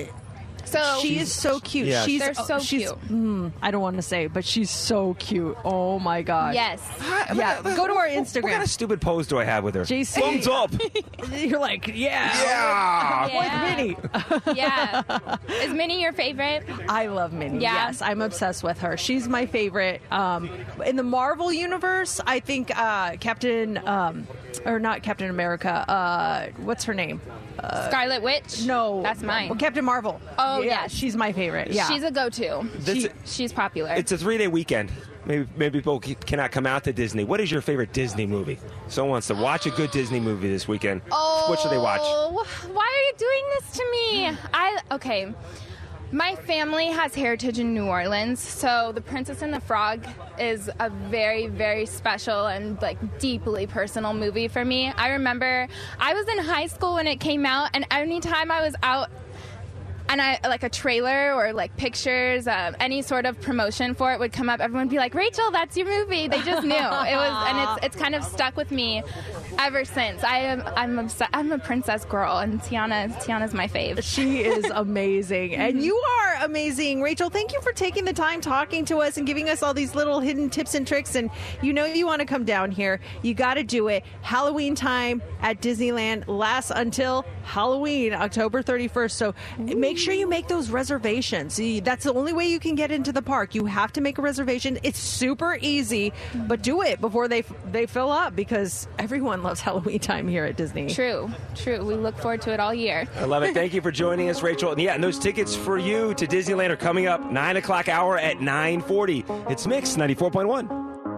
So she is so cute. Yeah. She's They're so she's, cute. Mm, I don't want to say, but she's so cute. Oh my god. Yes. Yeah. Go to our What kind Instagram. of stupid pose do I have with her? J C. Thumbs up. You're like, yeah. Yeah. Yeah. With Minnie. Yeah. Is Minnie your favorite? I love Minnie. Yeah. Yes, I'm obsessed with her. She's my favorite. Um, in the Marvel universe, I think uh, Captain, um, or not Captain America. Uh, what's her name? Uh, Scarlet Witch? No, That's mine. Well, Captain Marvel. Oh, yeah, yes. she's my favorite. Yeah, She's a go-to. This- She, she's popular. It's a three-day weekend. Maybe maybe people c- cannot come out to Disney. What is your favorite Disney movie? Someone wants to watch a good Disney movie this weekend. Oh, What should they watch? Why are you doing this to me? I okay. My family has heritage in New Orleans, so The Princess and the Frog is a very, very special and like deeply personal movie for me. I remember I was in high school when it came out, and anytime I was out and I like a trailer or like pictures, uh, any sort of promotion for it would come up, everyone would be like, "Rachel, that's your movie." They just knew it was, and it's it's kind of stuck with me ever since. I am I'm obsessed. I'm a princess girl, and Tiana Tiana's my fave. She is amazing. And you are amazing. Rachel, thank you for taking the time talking to us and giving us all these little hidden tips and tricks. And you know you want to come down here. You got to do it. Halloween time at Disneyland lasts until Halloween, October thirty-first. So make sure you make those reservations. See, that's the only way you can get into the park. You have to make a reservation. It's super easy, but do it before they they fill up because everyone loves Halloween time here at Disney. True, true. We look forward to it all year. I love it. Thank you for joining us, Rachel. And yeah, and those tickets for you to Disneyland are coming up nine o'clock hour at nine forty. It's Mix ninety-four point one.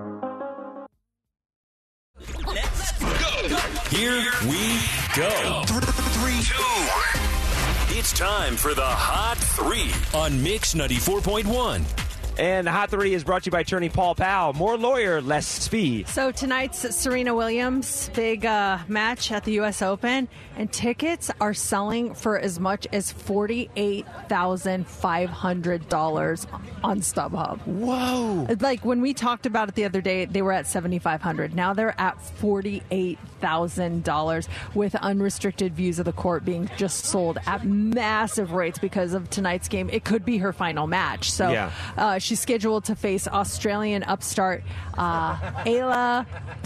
Here we go. Three, two, one. It's time for the Hot Three on Mix ninety-four point one. And the Hot Three is brought to you by Attorney Paul Powell. More lawyer, less speed. So tonight's Serena Williams big uh, match at the U S Open, and tickets are selling for as much as forty-eight thousand five hundred dollars on StubHub. Whoa! Like when we talked about it the other day, they were at seventy-five hundred dollars. Now they're at forty-eight thousand dollars with unrestricted views of the court being just sold at massive rates because of tonight's game. It could be her final match. So Yeah. uh, she's scheduled to face Australian upstart uh, Ayla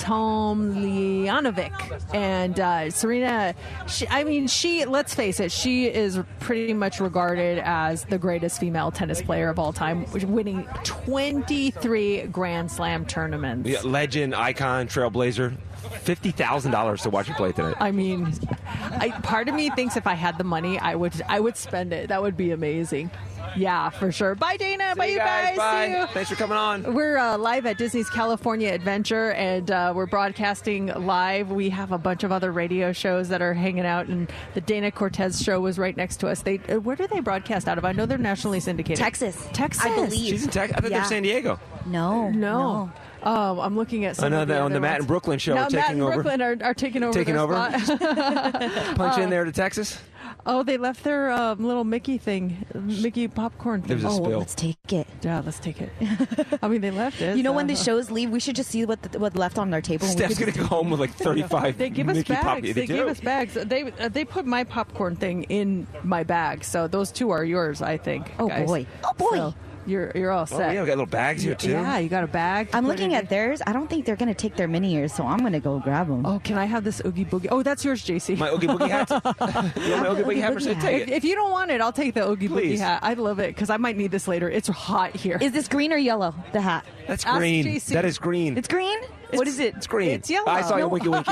Tomljanovic. And uh, Serena, she, I mean, she, let's face it, she is pretty much regarded as the greatest female tennis player of all time, winning twenty-three Grand Slam tournaments. Yeah, legend, icon, trailblazer. fifty thousand dollars to watch her play tonight. I mean, I, part of me thinks if I had the money, I would I would spend it. That would be amazing. Yeah, for sure. Bye, Dana. See Bye, you you guys. guys. Bye. See you. Thanks for coming on. We're uh, live at Disney's California Adventure, and uh, we're broadcasting live. We have a bunch of other radio shows that are hanging out, and the Dana Cortez show was right next to us. They uh, where do they broadcast out of? I know they're nationally syndicated. Texas. Texas. I believe. She's in Texas. I thought Yeah. they're San Diego. No. No. Oh, I'm looking at some I know of the that on other the Matt ones. and Brooklyn show Now, are taking Matt and over. Brooklyn are, are taking over. Taking their over? spot. Punch Uh, in there to Texas. Oh, they left their um, little Mickey thing, Mickey popcorn thing. There was a Oh, spill. let's take it. Yeah, let's take it. I mean, they left it. You know, when so- the shows leave, we should just see what the, what left on their table. and we Steph's could going to just- go home with like thirty-five They give us Mickey bags. Pop- They, They, gave do. us bags. They uh, they put my popcorn thing in my bag, so those two are yours, I think. Oh, guys. boy. Oh, boy. So you're you're all Oh, set. yeah, we got little bags here, too. Yeah, you got a bag. to I'm put looking in at theirs. I don't think they're going to take their mini ears, so I'm going to go grab them. Oh, can I have this Oogie Boogie? Oh, that's yours, J C. My Oogie Boogie hat. You want my Oogie Boogie hat? Boogie Take hat. If, it. if you don't want it, I'll take the Oogie Boogie Please. hat. I love it because I might need this later. It's hot here. Is this green or yellow, the hat? That's Ask green. J C. That is green. It's green? What is it? It's green. It's yellow. I saw you winky winky.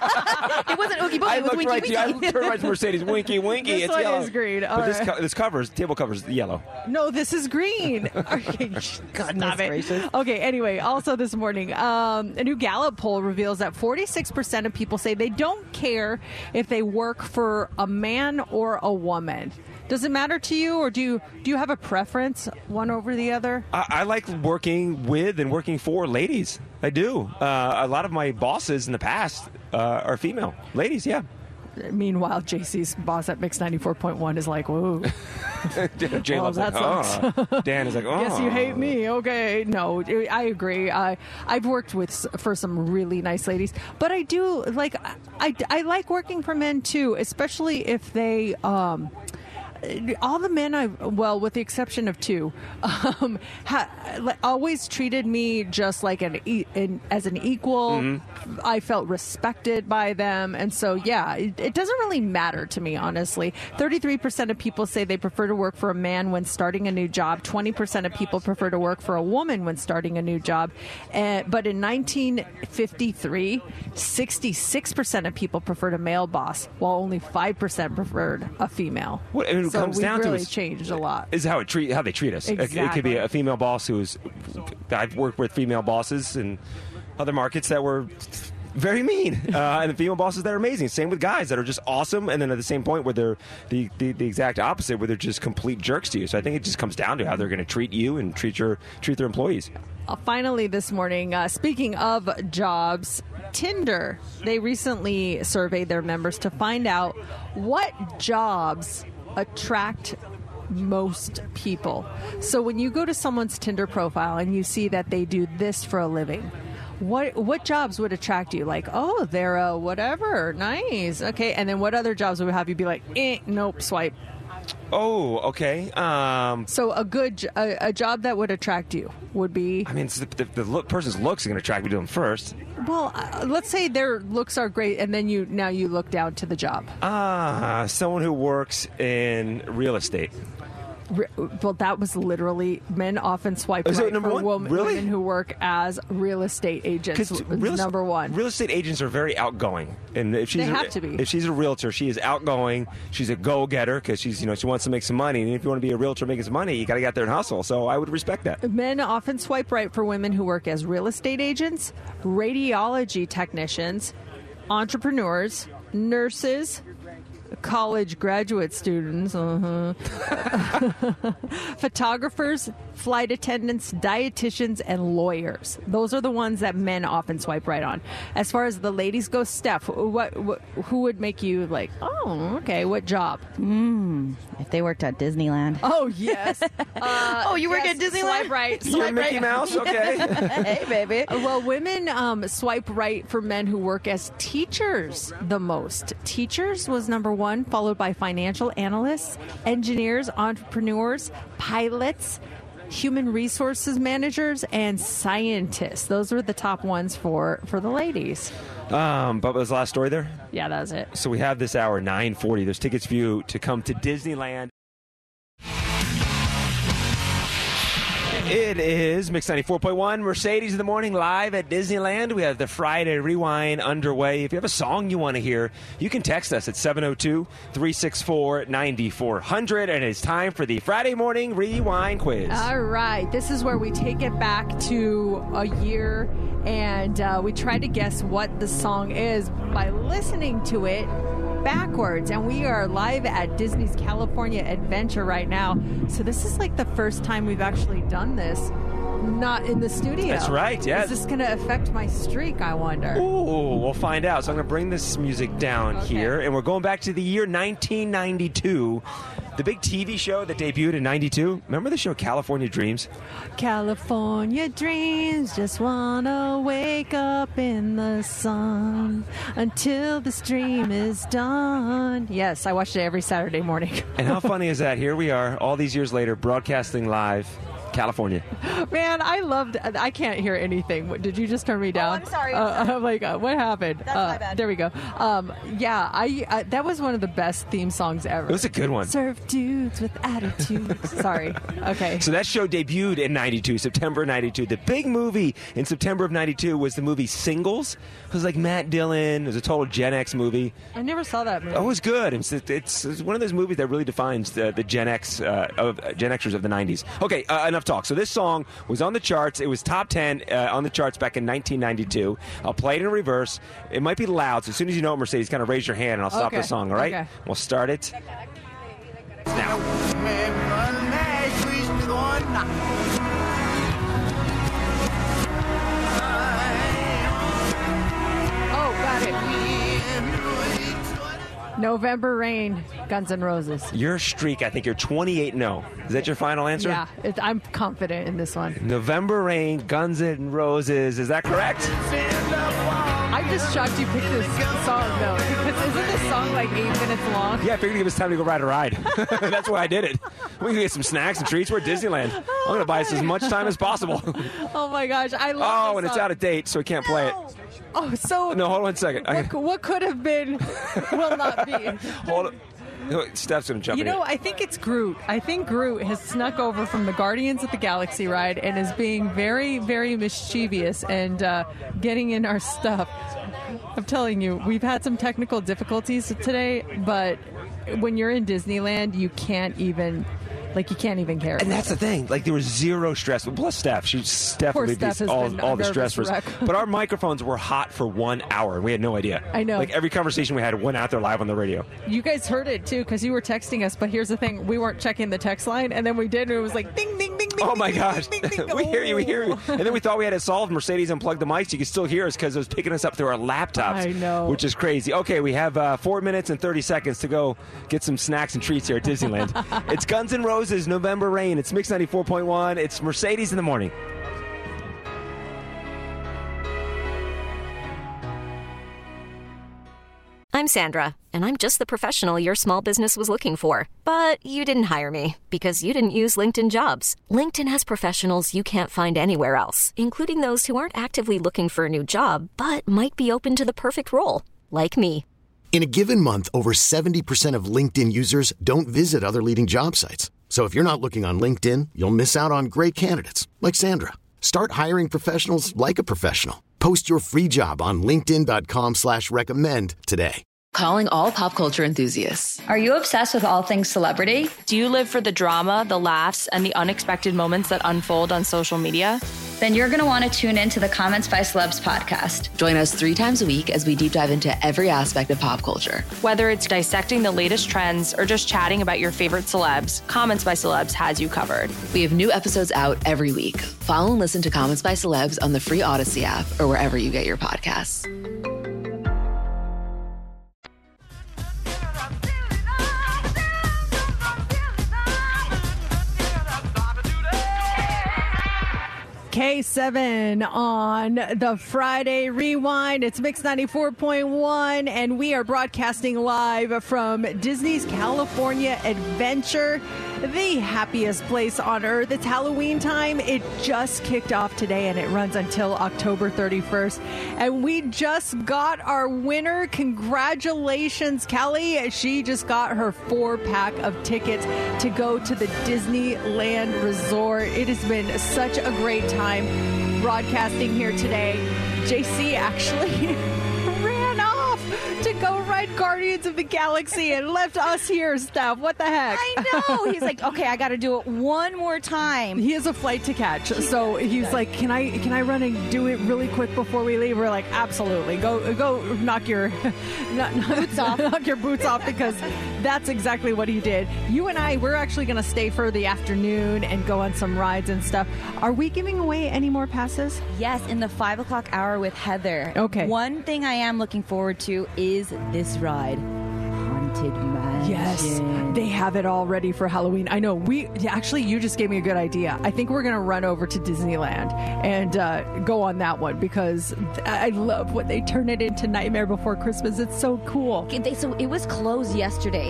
It wasn't Oogie Boogie. I It was looked Winky right to you. I Winky. turned right to Mercedes. Winky winky. This it's one yellow. is green. All But this, right. co- this covers table covers yellow. No, this is green. Okay, God, stop it. gracious. Okay, anyway, also this morning, um, a new Gallup poll reveals that forty-six percent of people say they don't care if they work for a man or a woman. Does it matter to you, or do you do you have a preference, one over the other? I, I like working with and working for ladies. I do. Uh, a lot of my bosses in the past uh, are female ladies. Yeah. Meanwhile, J C's boss at Mix ninety-four point one is like, whoa. Jay Well, Love's that like, sucks. oh. Dan is like, oh. Guess you hate me. Okay. No, I agree. I I've worked with for some really nice ladies, but I do like I, I like working for men too, especially if they um all the men I well, with the exception of two, um, ha, always treated me just like an, e- an as an equal. Mm-hmm. I felt respected by them, and so yeah, it, it doesn't really matter to me, honestly. Thirty-three percent of people say they prefer to work for a man when starting a new job. Twenty percent of people prefer to work for a woman when starting a new job. Uh, but in nineteen fifty-three, sixty-six percent of people preferred a male boss, while only five percent preferred a female. What it so comes we've down really to is, changed a lot. is how it treat how they treat us. It- It, could be Exactly. a female boss who's. I've worked with female bosses in other markets that were very mean, uh, and the female bosses that are amazing. Same with guys that are just awesome, and then at the same point where they're the, the, the exact opposite, where they're just complete jerks to you. So I think it just comes down to how they're going to treat you and treat your treat their employees. Uh, finally, this morning, uh, speaking of jobs, Tinder, they recently surveyed their members to find out what jobs attract most people. So when you go to someone's Tinder profile and you see that they do this for a living, what what jobs would attract you? Like, oh, they're a whatever, nice, okay. And then what other jobs would have you be like, eh, nope, swipe. Oh, okay. Um, So a good j- a, a job that would attract you would be. I mean, it's the, the, the look, person's looks are going to attract me to them first. Well, uh, let's say their looks are great, and then you now you look down to the job. Ah, someone who works in real estate. Re- Well, that was literally men often swipe Is it right number for one? women, Really? women who work as real estate agents. Because was real, number one. real estate agents are very outgoing, and if she's They a, have to be. if she's a realtor, she is outgoing. She's a go-getter because she's you know she wants to make some money, and if you want to be a realtor making some money, you got to get out there and hustle. So I would respect that. Men often swipe right for women who work as real estate agents, radiology technicians, entrepreneurs, nurses, college graduate students, uh-huh. photographers, flight attendants, dietitians, and lawyers. Those are the ones that men often swipe right on. As far as the ladies go, Steph, what, what who would make you like, oh, okay, what job? Mm, if they worked at Disneyland. Oh, yes. Uh, Oh, you work yes, at Disneyland? Swipe right. You're Swipe Mickey right. Mouse? Okay. Hey, baby. Well, women um, swipe right for men who work as teachers the most. Teachers was number one, followed by financial analysts, engineers, entrepreneurs, pilots, human resources managers, and scientists. Those were the top ones for, for the ladies. Um, but was the last story there? Yeah, that was it. So we have this hour, nine forty. There's tickets for you to come to Disneyland. It is Mix ninety-four point one, Mercedes in the Morning, live at Disneyland. We have the Friday Rewind underway. If you have a song you want to hear, you can text us at seven oh two, three six four, nine four zero zero. And it's time for the Friday Morning Rewind quiz. All right. This is where we take it back to a year and uh, we try to guess what the song is by listening to it backwards. And we are live at Disney's California Adventure right now. So this is like the first time we've actually done this. Not in the studio. That's right, yeah. Is this going to affect my streak, I wonder? Ooh, we'll find out. So I'm going to bring this music down Okay. here, and we're going back to the year nineteen ninety-two. The big T V show that debuted in ninety-two. Remember the show California Dreams? California dreams, just wanna wake up in the sun until this dream is done. Yes, I watched it every Saturday morning. And how funny is that? Here we are, all these years later, broadcasting live California. Man, I loved. I can't hear anything. What, did you just turn me down? I'm sorry. Uh, I'm sorry. I'm like, uh, what happened? That's uh, my bad. There we go. Um, yeah, I, I that was one of the best theme songs ever. It was a good one. Surf dudes with attitudes. Sorry. Okay. So that show debuted in ninety-two, September ninety-two. The big movie in September of ninety-two was the movie Singles. It was like Matt Dillon. It was a total Gen X movie. I never saw that movie. Oh, it was good. It's, it's, it's one of those movies that really defines the, the Gen X uh, of uh, Gen Xers of the nineties. Okay, uh, enough talk. So this song was on the charts. It was top ten uh, on the charts back in nineteen ninety-two. I'll play it in reverse. It might be loud, so as soon as you know it, Mercedes, kind of raise your hand and I'll stop Okay. the song, all right? Okay. We'll start it now. Oh, got it. November Rain, Guns N' Roses. Your streak, I think you're twenty-eight and oh. Is that your final answer? Yeah, it, I'm confident in this one. November Rain, Guns N' Roses. Is that correct? I'm just shocked you picked this song, though, because isn't this song like eight minutes long? Yeah, I figured it was time to go ride a ride. That's why I did it. We can get some snacks and treats. We're at Disneyland. I'm going to buy us as much time as possible. Oh my gosh, I love Oh, this and it's song. out of date, so we can't play it. Oh, so No, hold on one second. I- what, what could have been will not be. Hold on. Steph's going to jump You in. know, I think it's Groot. I think Groot has snuck over from the Guardians of the Galaxy ride and is being very, very mischievous and uh, getting in our stuff. I'm telling you, we've had some technical difficulties today, but when you're in Disneyland, you can't even, like, you can't even care. And that's the thing. Like, there was zero stress. Plus, Steph. She Steph Poor would Steph be has all, been all the a stress for nervous us. wreck. But our microphones were hot for one hour, and we had no idea. I know. Like, every conversation we had went out there live on the radio. You guys heard it, too, because you were texting us, but here's the thing. We weren't checking the text line, and then we did, and it was like, ding, ding, ding, ding. Oh, my ding, gosh. ding, ding, ding. We hear you, we hear you. And then we thought we had it solved. Mercedes unplugged the mics. You could still hear us because it was picking us up through our laptops. I know. Which is crazy. Okay, we have uh, four minutes and thirty seconds to go get some snacks and treats here at Disneyland. It's Guns N' Roses, November Rain. It's Mix ninety-four point one. It's Mercedes in the morning. I'm Sandra, and I'm just the professional your small business was looking for. But you didn't hire me because you didn't use LinkedIn Jobs. LinkedIn has professionals you can't find anywhere else, including those who aren't actively looking for a new job, but might be open to the perfect role, like me. In a given month, over seventy percent of LinkedIn users don't visit other leading job sites. So if you're not looking on LinkedIn, you'll miss out on great candidates like Sandra. Start hiring professionals like a professional. Post your free job on linkedin.com slash recommend today. Calling all pop culture enthusiasts. Are you obsessed with all things celebrity? Do you live for the drama, the laughs, and the unexpected moments that unfold on social media? Then you're going to want to tune in to the Comments by Celebs podcast. Join us three times a week as we deep dive into every aspect of pop culture. Whether it's dissecting the latest trends or just chatting about your favorite celebs, Comments by Celebs has you covered. We have new episodes out every week. Follow and listen to Comments by Celebs on the free Odyssey app or wherever you get your podcasts. K seven on the Friday Rewind. It's Mix ninety-four point one, and we are broadcasting live from Disney's California Adventure, the happiest place on earth. It's Halloween time. It just kicked off today, and it runs until October thirty-first. And we just got our winner. Congratulations, Kelly. She just got her four-pack of tickets to go to the Disneyland Resort. It has been such a great time broadcasting here today. J C actually ran off to go ride Guardians of the Galaxy and left us here, Steph. What the heck? I know. He's like, okay, I got to do it one more time. He has a flight to catch, so he's like, "Can I, can I run and do it really quick before we leave?" We're like, "Absolutely, go, go, knock your knock, boots off, knock your boots off," because that's exactly what he did. You and I, we're actually going to stay for the afternoon and go on some rides and stuff. Are we giving away any more passes? Yes, in the five o'clock hour with Heather. Okay. One thing I am looking forward to is this ride, Haunted Mansion. Yes, they have it all ready for Halloween. I know. We actually, you just gave me a good idea. I think we're going to run over to Disneyland and uh, go on that one because I love when they turn it into Nightmare Before Christmas. It's so cool. They, so it was closed yesterday, and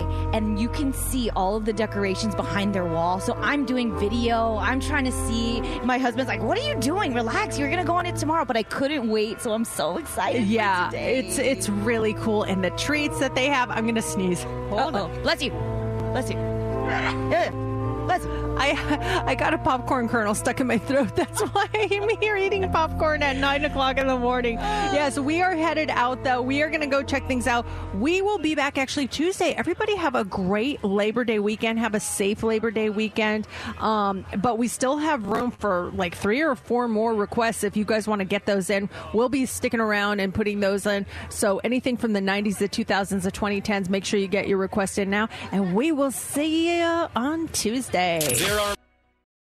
and you can see all of the decorations behind their wall. So I'm doing video. I'm trying to see. My husband's like, "What are you doing? Relax. You're gonna go on it tomorrow." But I couldn't wait, so I'm so excited. Yeah, for today. it's it's really cool, and the treats that they have. I'm gonna sneeze. Hold Uh-oh. on. Bless you. Bless you. Yeah. Bless you. I I got a popcorn kernel stuck in my throat. That's why I'm here eating popcorn at nine o'clock in the morning. Yes, we are headed out though. We are going to go check things out. We will be back actually Tuesday. Everybody have a great Labor Day weekend. Have a safe Labor Day weekend. Um, but we still have room for like three or four more requests if you guys want to get those in. We'll be sticking around and putting those in. So anything from the nineties, the two thousands, the twenty tens, make sure you get your request in now. And we will see you on Tuesday. There are